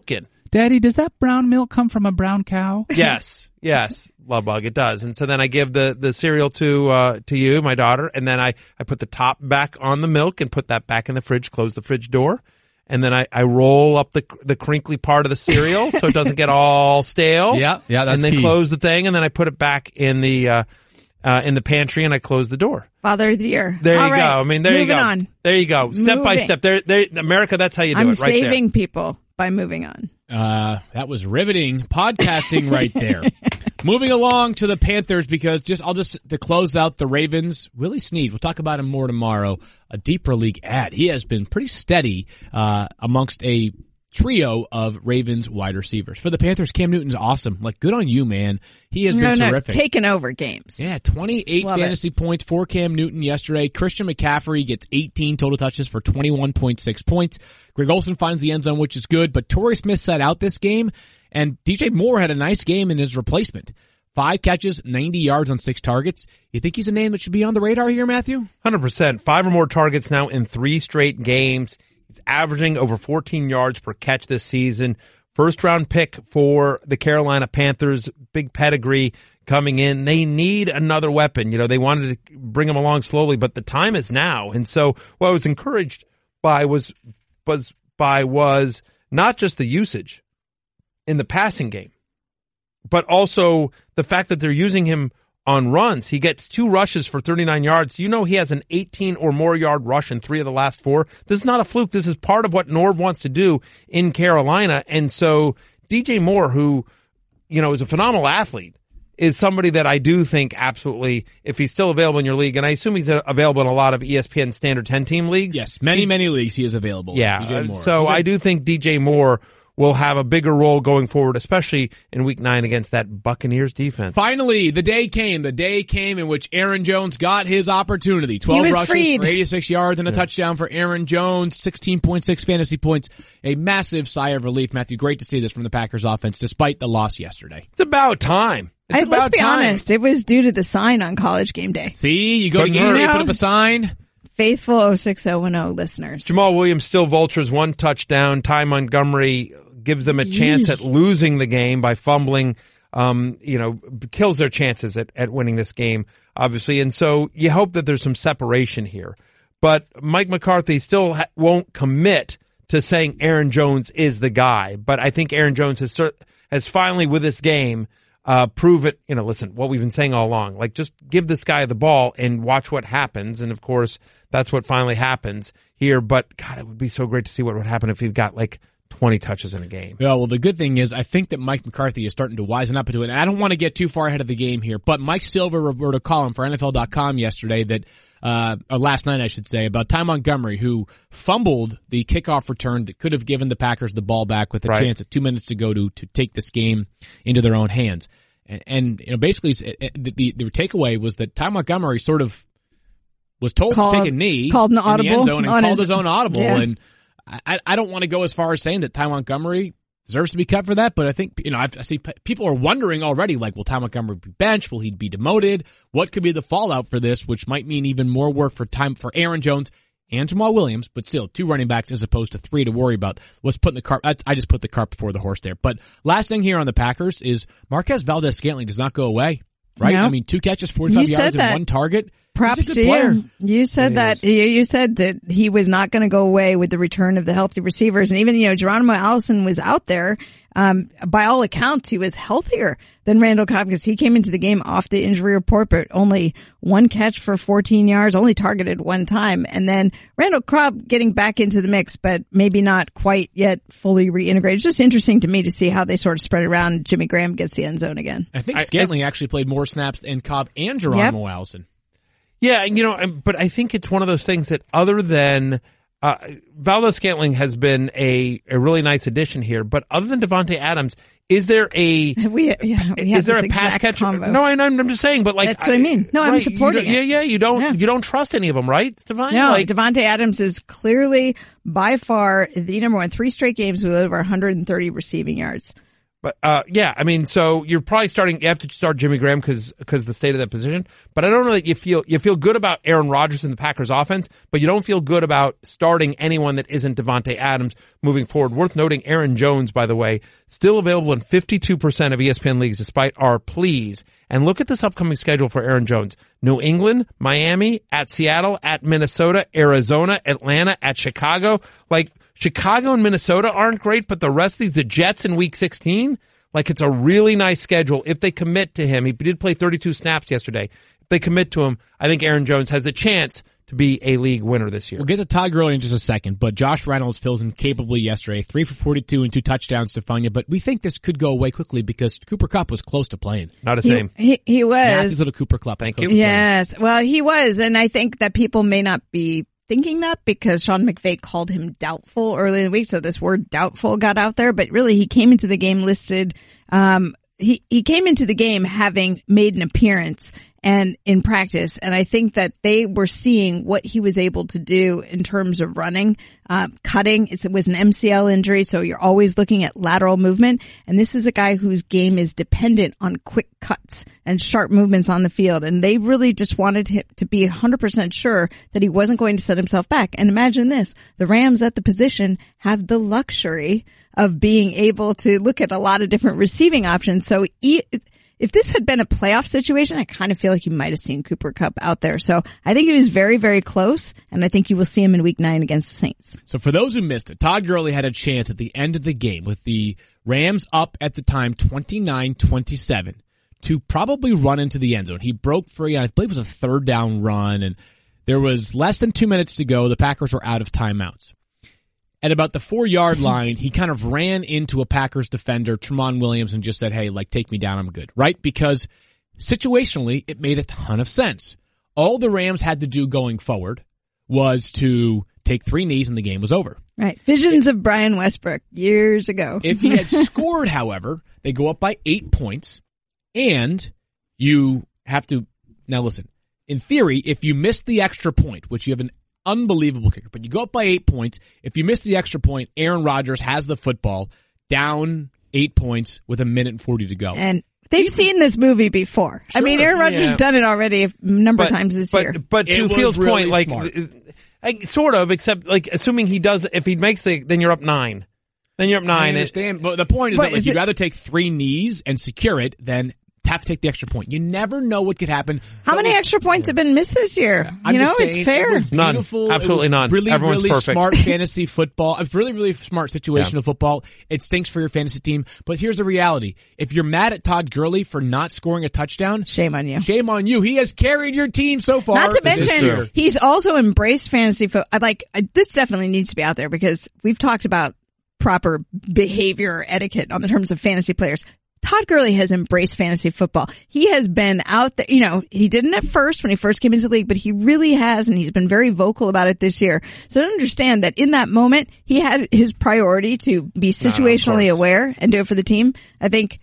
Daddy, does that brown milk come from a brown cow? Yes, love bug, it does. And so then I give the cereal to you, my daughter, and then I put the top back on the milk and put that back in the fridge, close the fridge door, and then I roll up the crinkly part of the cereal so it doesn't get all stale. Yeah, that's and then key. close the thing, and then I put it back in the pantry and I close the door. Father of the year. There All you right. go. I mean, there you go. Moving on. There you go. Step by Moving. step. There, America, that's how you do I'm it right there. saving people by moving on. That was riveting podcasting right there. Moving along to the Panthers because to close out the Ravens, Willie Snead, we'll talk about him more tomorrow, a deeper league ad. He has been pretty steady, amongst a trio of Ravens wide receivers. For the Panthers, Cam Newton's awesome. Like, good on you, man. He has been terrific. Taking over games. Yeah, 28 Love fantasy points for Cam Newton yesterday. Christian McCaffrey gets 18 total touches for 21.6 points. Greg Olsen finds the end zone, which is good, but Torrey Smith sat out this game, and DJ Moore had a nice game in his replacement. 5 catches, 90 yards on 6 targets. You think he's a name that should be on the radar here, Matthew? 100%. 5 or more targets now in 3 straight games. He's averaging over 14 yards per catch this season. First round pick for the Carolina Panthers. Big pedigree coming in. They need another weapon. You know, they wanted to bring him along slowly, but the time is now. And so what I was encouraged by was not just the usage in the passing game, but also the fact that they're using him on runs. He gets 2 rushes for 39 yards. You know, he has an 18 or more yard rush in 3 of the last 4. This is not a fluke. This is part of what Norv wants to do in Carolina. And so DJ Moore, who, you know, is a phenomenal athlete, is somebody that I do think absolutely, if he's still available in your league, and I assume he's available in a lot of ESPN standard 10 team leagues. Yes, many leagues he is available. Yeah. DJ Moore. So I do think DJ Moore will have a bigger role going forward, especially in week 9 against that Buccaneers defense. Finally, the day came in which Aaron Jones got his opportunity. 12 rushes freed. for 86 yards and a touchdown for Aaron Jones, 16.6 fantasy points. A massive sigh of relief, Matthew. Great to see this from the Packers offense despite the loss yesterday. It's about time. Let's be honest. It was due to the sign on College Game Day. See, you go to game day, put up a sign. Faithful 06010 listeners. Jamal Williams still vultures 1 touchdown. Ty Montgomery gives them a chance at losing the game by fumbling, kills their chances at winning this game, obviously. And so you hope that there's some separation here. But Mike McCarthy still won't commit to saying Aaron Jones is the guy. But I think Aaron Jones has finally, with this game, prove it. You know, listen, what we've been saying all along, like, just give this guy the ball and watch what happens. And of course, that's what finally happens here. But God, it would be so great to see what would happen if he got like 20 touches in a game. Yeah, well, the good thing is I think that Mike McCarthy is starting to wisen up into it. And I don't want to get too far ahead of the game here, but Mike Silver wrote a column for NFL.com yesterday that, or last night I should say, about Ty Montgomery, who fumbled the kickoff return that could have given the Packers the ball back with a chance at 2 minutes to go to take this game into their own hands. And you know, basically the takeaway was that Ty Montgomery sort of was told to take a knee, called an in audible the end zone, and on called his own audible. Yeah. And I don't want to go as far as saying that Ty Montgomery deserves to be cut for that, but I think, you know, I see people are wondering already, like, will Ty Montgomery be benched? Will he be demoted? What could be the fallout for this, which might mean even more work for Aaron Jones and Jamal Williams, but still 2 running backs as opposed to 3 to worry about. What's putting the cart? I just put the cart before the horse there. But last thing here on the Packers is Marquez Valdes-Scantling does not go away, right? No. I mean, 2 catches, 45 yards and 1 target. Props to you. You said that. You said that he was not going to go away with the return of the healthy receivers. And even, you know, Geronimo Allison was out there. By all accounts, he was healthier than Randall Cobb because he came into the game off the injury report, but only 1 catch for 14 yards, only targeted 1 time. And then Randall Cobb getting back into the mix, but maybe not quite yet fully reintegrated. It's just interesting to me to see how they sort of spread it around. Jimmy Graham gets the end zone again. I think Scantling actually played more snaps than Cobb and Geronimo Allison. Yeah, you know, but I think it's one of those things that other than Valdes-Scantling has been a really nice addition here, but other than Devontae Adams, is there a pass catcher? Combo. No, I'm just saying, but like that's what I mean. No, I'm supporting it. Yeah, you don't trust any of them, right, Devontae? No, Devontae Adams is clearly by far the number one. 3 straight games with over 130 receiving yards. But, yeah, I mean, so you're probably you have to start Jimmy Graham because the state of that position. But I don't know that you feel good about Aaron Rodgers and the Packers offense, but you don't feel good about starting anyone that isn't Devontae Adams moving forward. Worth noting, Aaron Jones, by the way, still available in 52% of ESPN leagues despite our pleas. And look at this upcoming schedule for Aaron Jones. New England, Miami, at Seattle, at Minnesota, Arizona, Atlanta, at Chicago. Like, Chicago and Minnesota aren't great, but the rest of these, the Jets in week 16, like it's a really nice schedule if they commit to him. He did play 32 snaps yesterday. If they commit to him, I think Aaron Jones has a chance to be a league winner this year. We'll get to Todd Gurley in just a second, but Josh Reynolds fills in capably yesterday, 3 for 42 and 2 touchdowns to Stefania, but we think this could go away quickly because Cooper Kupp was close to playing. Not his name. He was. Matthew's little Cooper Kupp. Thank you. Yes. Well, he was, and I think that people may not be thinking that because Sean McVay called him doubtful early in the week, so this word doubtful got out there, but really he came into the game listed, he came into the game having made an appearance and in practice, and I think that they were seeing what he was able to do in terms of running, cutting. It was an MCL injury, so you're always looking at lateral movement, and this is a guy whose game is dependent on quick cuts and sharp movements on the field, and they really just wanted him to be 100% sure that he wasn't going to set himself back. And imagine this, the Rams at the position have the luxury of being able to look at a lot of different receiving options, so if this had been a playoff situation, I kind of feel like you might have seen Cooper Kupp out there. So I think he was very, very close, and I think you will see him in week 9 against the Saints. So for those who missed it, Todd Gurley had a chance at the end of the game with the Rams up at the time 29-27 to probably run into the end zone. He broke free on, I believe it was a third down run, and there was less than 2 minutes to go. The Packers were out of timeouts. At about the 4-yard line, he kind of ran into a Packers defender, Tramon Williams, and just said, hey, like, take me down, I'm good, right? Because situationally, it made a ton of sense. All the Rams had to do going forward was to take 3 knees and the game was over. Right. Visions of Brian Westbrook years ago. If he had scored, however, they go up by 8 points, and you have to, now listen, in theory, if you miss the extra point, which you have an unbelievable kicker, but you go up by 8 points. If you miss the extra point, Aaron Rodgers has the football down 8 points with 1:40 to go. And they've seen this movie before. Sure, I mean, Aaron Rodgers has done it already a number of times this year. But to Field's point, like, sort of, except like assuming he does, if he makes then you're up 9. Then you're up 9. I understand, but the point is that like, you'd rather take 3 knees and secure it than have to take the extra point. You never know what could happen. How many extra points have been missed this year? It's fair. None. Absolutely none. Really, Everyone's really perfect. Smart fantasy football. It's really, really smart situational football. It stinks for your fantasy team. But here's the reality. If you're mad at Todd Gurley for not scoring a touchdown, shame on you. Shame on you. He has carried your team so far. Not to mention, he's also embraced fantasy football. This definitely needs to be out there because we've talked about proper behavior etiquette on the terms of fantasy players. Todd Gurley has embraced fantasy football. He has been out there, he didn't at first when he first came into the league, but he really has, and he's been very vocal about it this year. So to understand that in that moment, he had his priority to be situationally aware and do it for the team. I think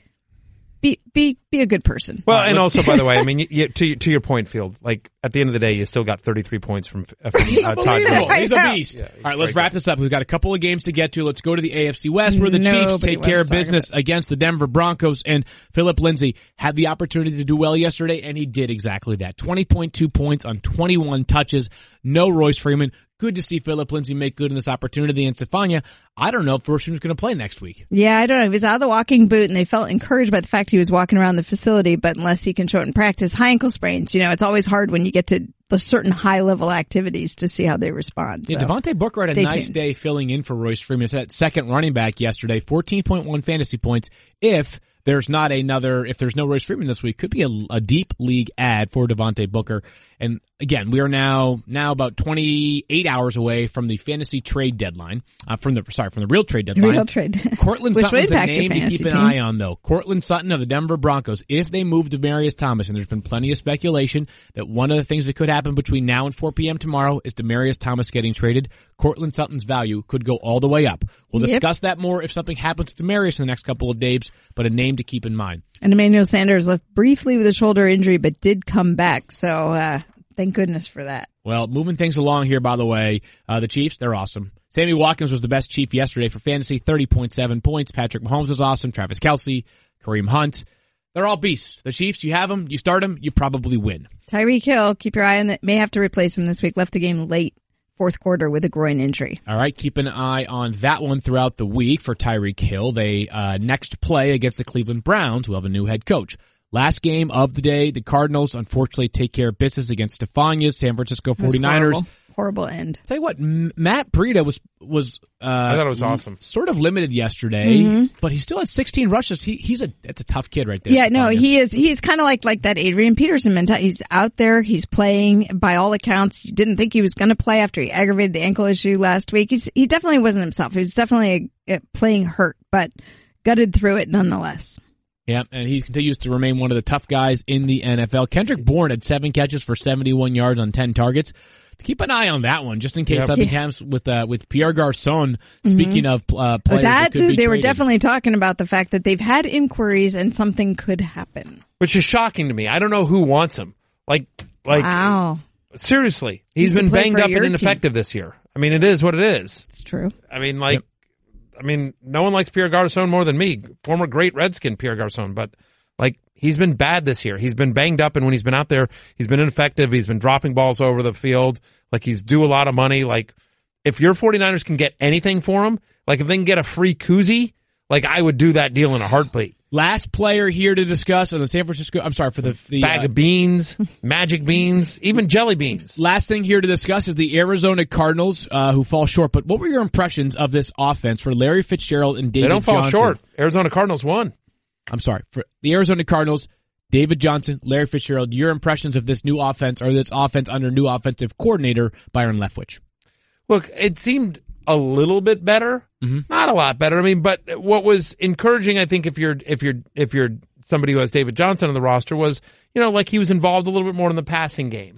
be a good person. Well, and also, by the way, I mean, to your point, Field, like at the end of the day, you still got 33 points from Todd Gurley. He's a beast. All right, let's wrap this up. We've got a couple of games to get to. Let's go to the AFC West where the Chiefs take care of business against the Denver Broncos, and Phillip Lindsay had the opportunity to do well yesterday, and he did exactly that. 20.2 points on 21 touches. No Royce Freeman. Good to see Phillip Lindsay make good in this opportunity. And Stefania, I don't know if Royce Freeman's going to play next week. Yeah, I don't know. He was out of the walking boot, and they felt encouraged by the fact he was walking around the facility, but unless he can show it in practice, high ankle sprains, it's always hard when you get to the certain high-level activities to see how they respond. Yeah, Devontae Booker had a nice day filling in for Royce Freeman. It's that second running back yesterday, 14.1 fantasy points. If there's no Royce Freeman this week, could be a deep league ad for Devontae Booker. And again, we are now about 28 hours away from the fantasy trade deadline, from the real trade deadline. Real trade. Cortland Sutton's a name to keep an eye on, though. Cortland Sutton of the Denver Broncos. If they move Demaryius Thomas, and there's been plenty of speculation that one of the things that could happen between now and 4 p.m. tomorrow is Demaryius Thomas getting traded, Cortland Sutton's value could go all the way up. We'll discuss that more if something happens to Demaryius in the next couple of days, but a name to keep in mind. And Emmanuel Sanders left briefly with a shoulder injury, but did come back. So, Thank goodness for that. Well, moving things along here, by the way, the Chiefs, they're awesome. Sammy Watkins was the best Chief yesterday for fantasy, 30.7 points. Patrick Mahomes was awesome. Travis Kelce, Kareem Hunt. They're all beasts. The Chiefs, you have them, you start them, you probably win. Tyreek Hill, keep your eye on that. May have to replace him this week. Left the game late, fourth quarter with a groin injury. All right, keep an eye on that one throughout the week for Tyreek Hill. They next play against the Cleveland Browns, who have a new head coach. Last game of the day, the Cardinals unfortunately take care of business against Stephania's San Francisco 49ers. Horrible end. Tell you what, Matt Breida was I thought it was awesome. Sort of limited yesterday, but he still had 16 rushes. That's a tough kid right there. Yeah, no, he is. He's kind of like that Adrian Peterson mentality. He's out there. He's playing. By all accounts, you didn't think he was going to play after he aggravated the ankle issue last week. He definitely wasn't himself. He was definitely playing hurt, but gutted through it nonetheless. Yeah, and he continues to remain one of the tough guys in the NFL. Kendrick Bourne had 7 catches for 71 yards on 10 targets. Keep an eye on that one, just in case something happens with Pierre Garçon. Speaking of players that could be they were traded. definitely talking about the fact that they've had inquiries and something could happen. Which is shocking to me. I don't know who wants him. Wow. Seriously. He's been banged up and ineffective this year. I mean, it is what it is. It's true. I mean, no one likes Pierre Garçon more than me. Former great Redskin Pierre Garçon, but he's been bad this year. He's been banged up, and when he's been out there, he's been ineffective. He's been dropping balls over the field. He's due a lot of money. If your 49ers can get anything for him, if they can get a free koozie, I would do that deal in a heartbeat. Last player here to discuss on the San Francisco, I'm sorry, for the bag of beans, magic beans, even jelly beans. Last thing here to discuss is the Arizona Cardinals, who fall short. But what were your impressions of this offense for Larry Fitzgerald and David Johnson? They don't fall short. Arizona Cardinals won. I'm sorry. For the Arizona Cardinals, David Johnson, Larry Fitzgerald, your impressions of this new offense, or this offense under new offensive coordinator, Byron Leftwich? Look, it seemed a little bit better. Not a lot better. I mean, but what was encouraging, I think, if you're somebody who has David Johnson on the roster, was, he was involved a little bit more in the passing game.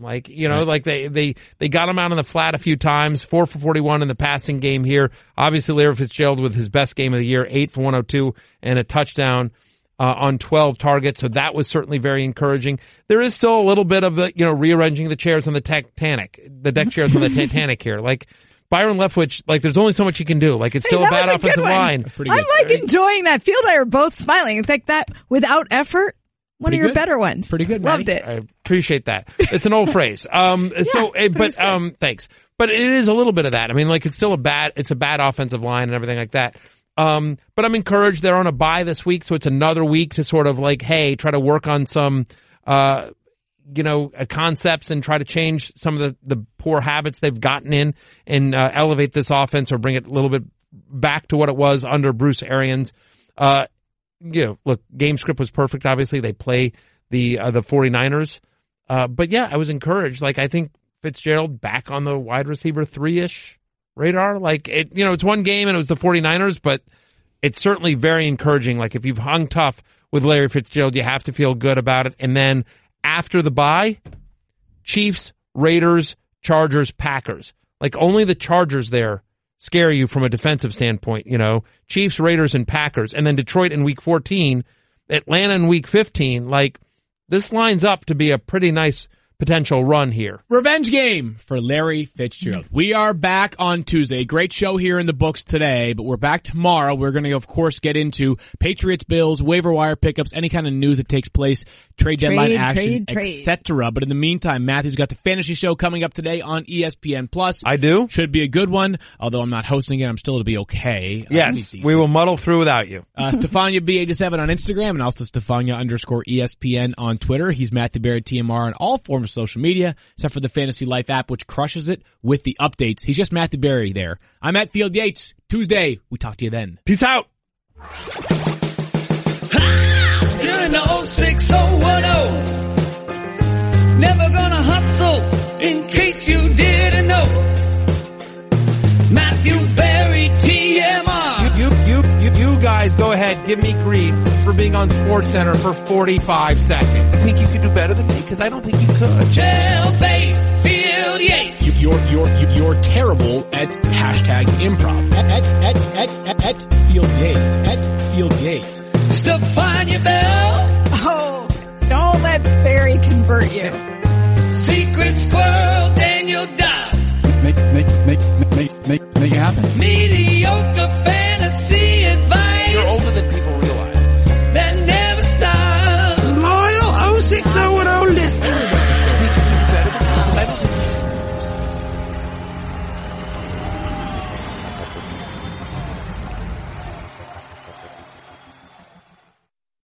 They got him out on the flat a few times, 4 for 41 in the passing game here. Obviously, Larry Fitzgerald with his best game of the year, 8 for 102 and a touchdown on 12 targets. So that was certainly very encouraging. There is still a little bit of the, rearranging the chairs on the deck chairs on the Titanic here. Byron Leftwich, there's only so much you can do. It's still a bad offensive line. I'm enjoying that. Field and I are both smiling. It's that without effort, one of your better ones. Pretty good, Loved Maddie. it. I appreciate that. It's an old phrase. Thanks. But it is a little bit of that. I mean, it's still a bad offensive line and everything like that. But I'm encouraged. They're on a bye this week, so it's another week to sort of try to work on some, concepts and try to change some of the poor habits they've gotten in and elevate this offense or bring it a little bit back to what it was under Bruce Arians. Look, game script was perfect. Obviously, they play the 49ers. But yeah, I was encouraged. I think Fitzgerald back on the wide receiver 3-ish radar. It's one game and it was the 49ers, but it's certainly very encouraging. If you've hung tough with Larry Fitzgerald, you have to feel good about it. And then after the bye, Chiefs, Raiders, Chargers, Packers. Only the Chargers there scare you from a defensive standpoint, Chiefs, Raiders, and Packers. And then Detroit in week 14, Atlanta in week 15. This lines up to be a pretty nice potential run here. Revenge game for Larry Fitzgerald. We are back on Tuesday. Great show here in the books today, but we're back tomorrow. We're going to, of course, get into Patriots, Bills, waiver wire pickups, any kind of news that takes place, trade deadline action, etc. But in the meantime, Matthew's got the fantasy show coming up today on ESPN Plus. I do. Should be a good one, although I'm not hosting it. I'm still to be okay. Yes, we will muddle through without you. Stefania B87 on Instagram and also Stefania_ESPN on Twitter. He's Matthew Berry TMR on all forms of social media, except for the Fantasy Life app, which crushes it with the updates. He's just Matthew Berry there. I'm at Field Yates. Tuesday. We talk to you then. Peace out. You're in the 06010. Never gonna hustle in case you didn't know. Matthew Berry TMR. You guys go ahead, give me grief for being on SportsCenter for 45 seconds. I think you could do better than me because I don't think you could. Jailbait Field Yates. You're terrible at hashtag improv. At Field Yates. At Field Yates. Stefania Bell. Oh, don't let Barry convert you. Secret Squad. Meet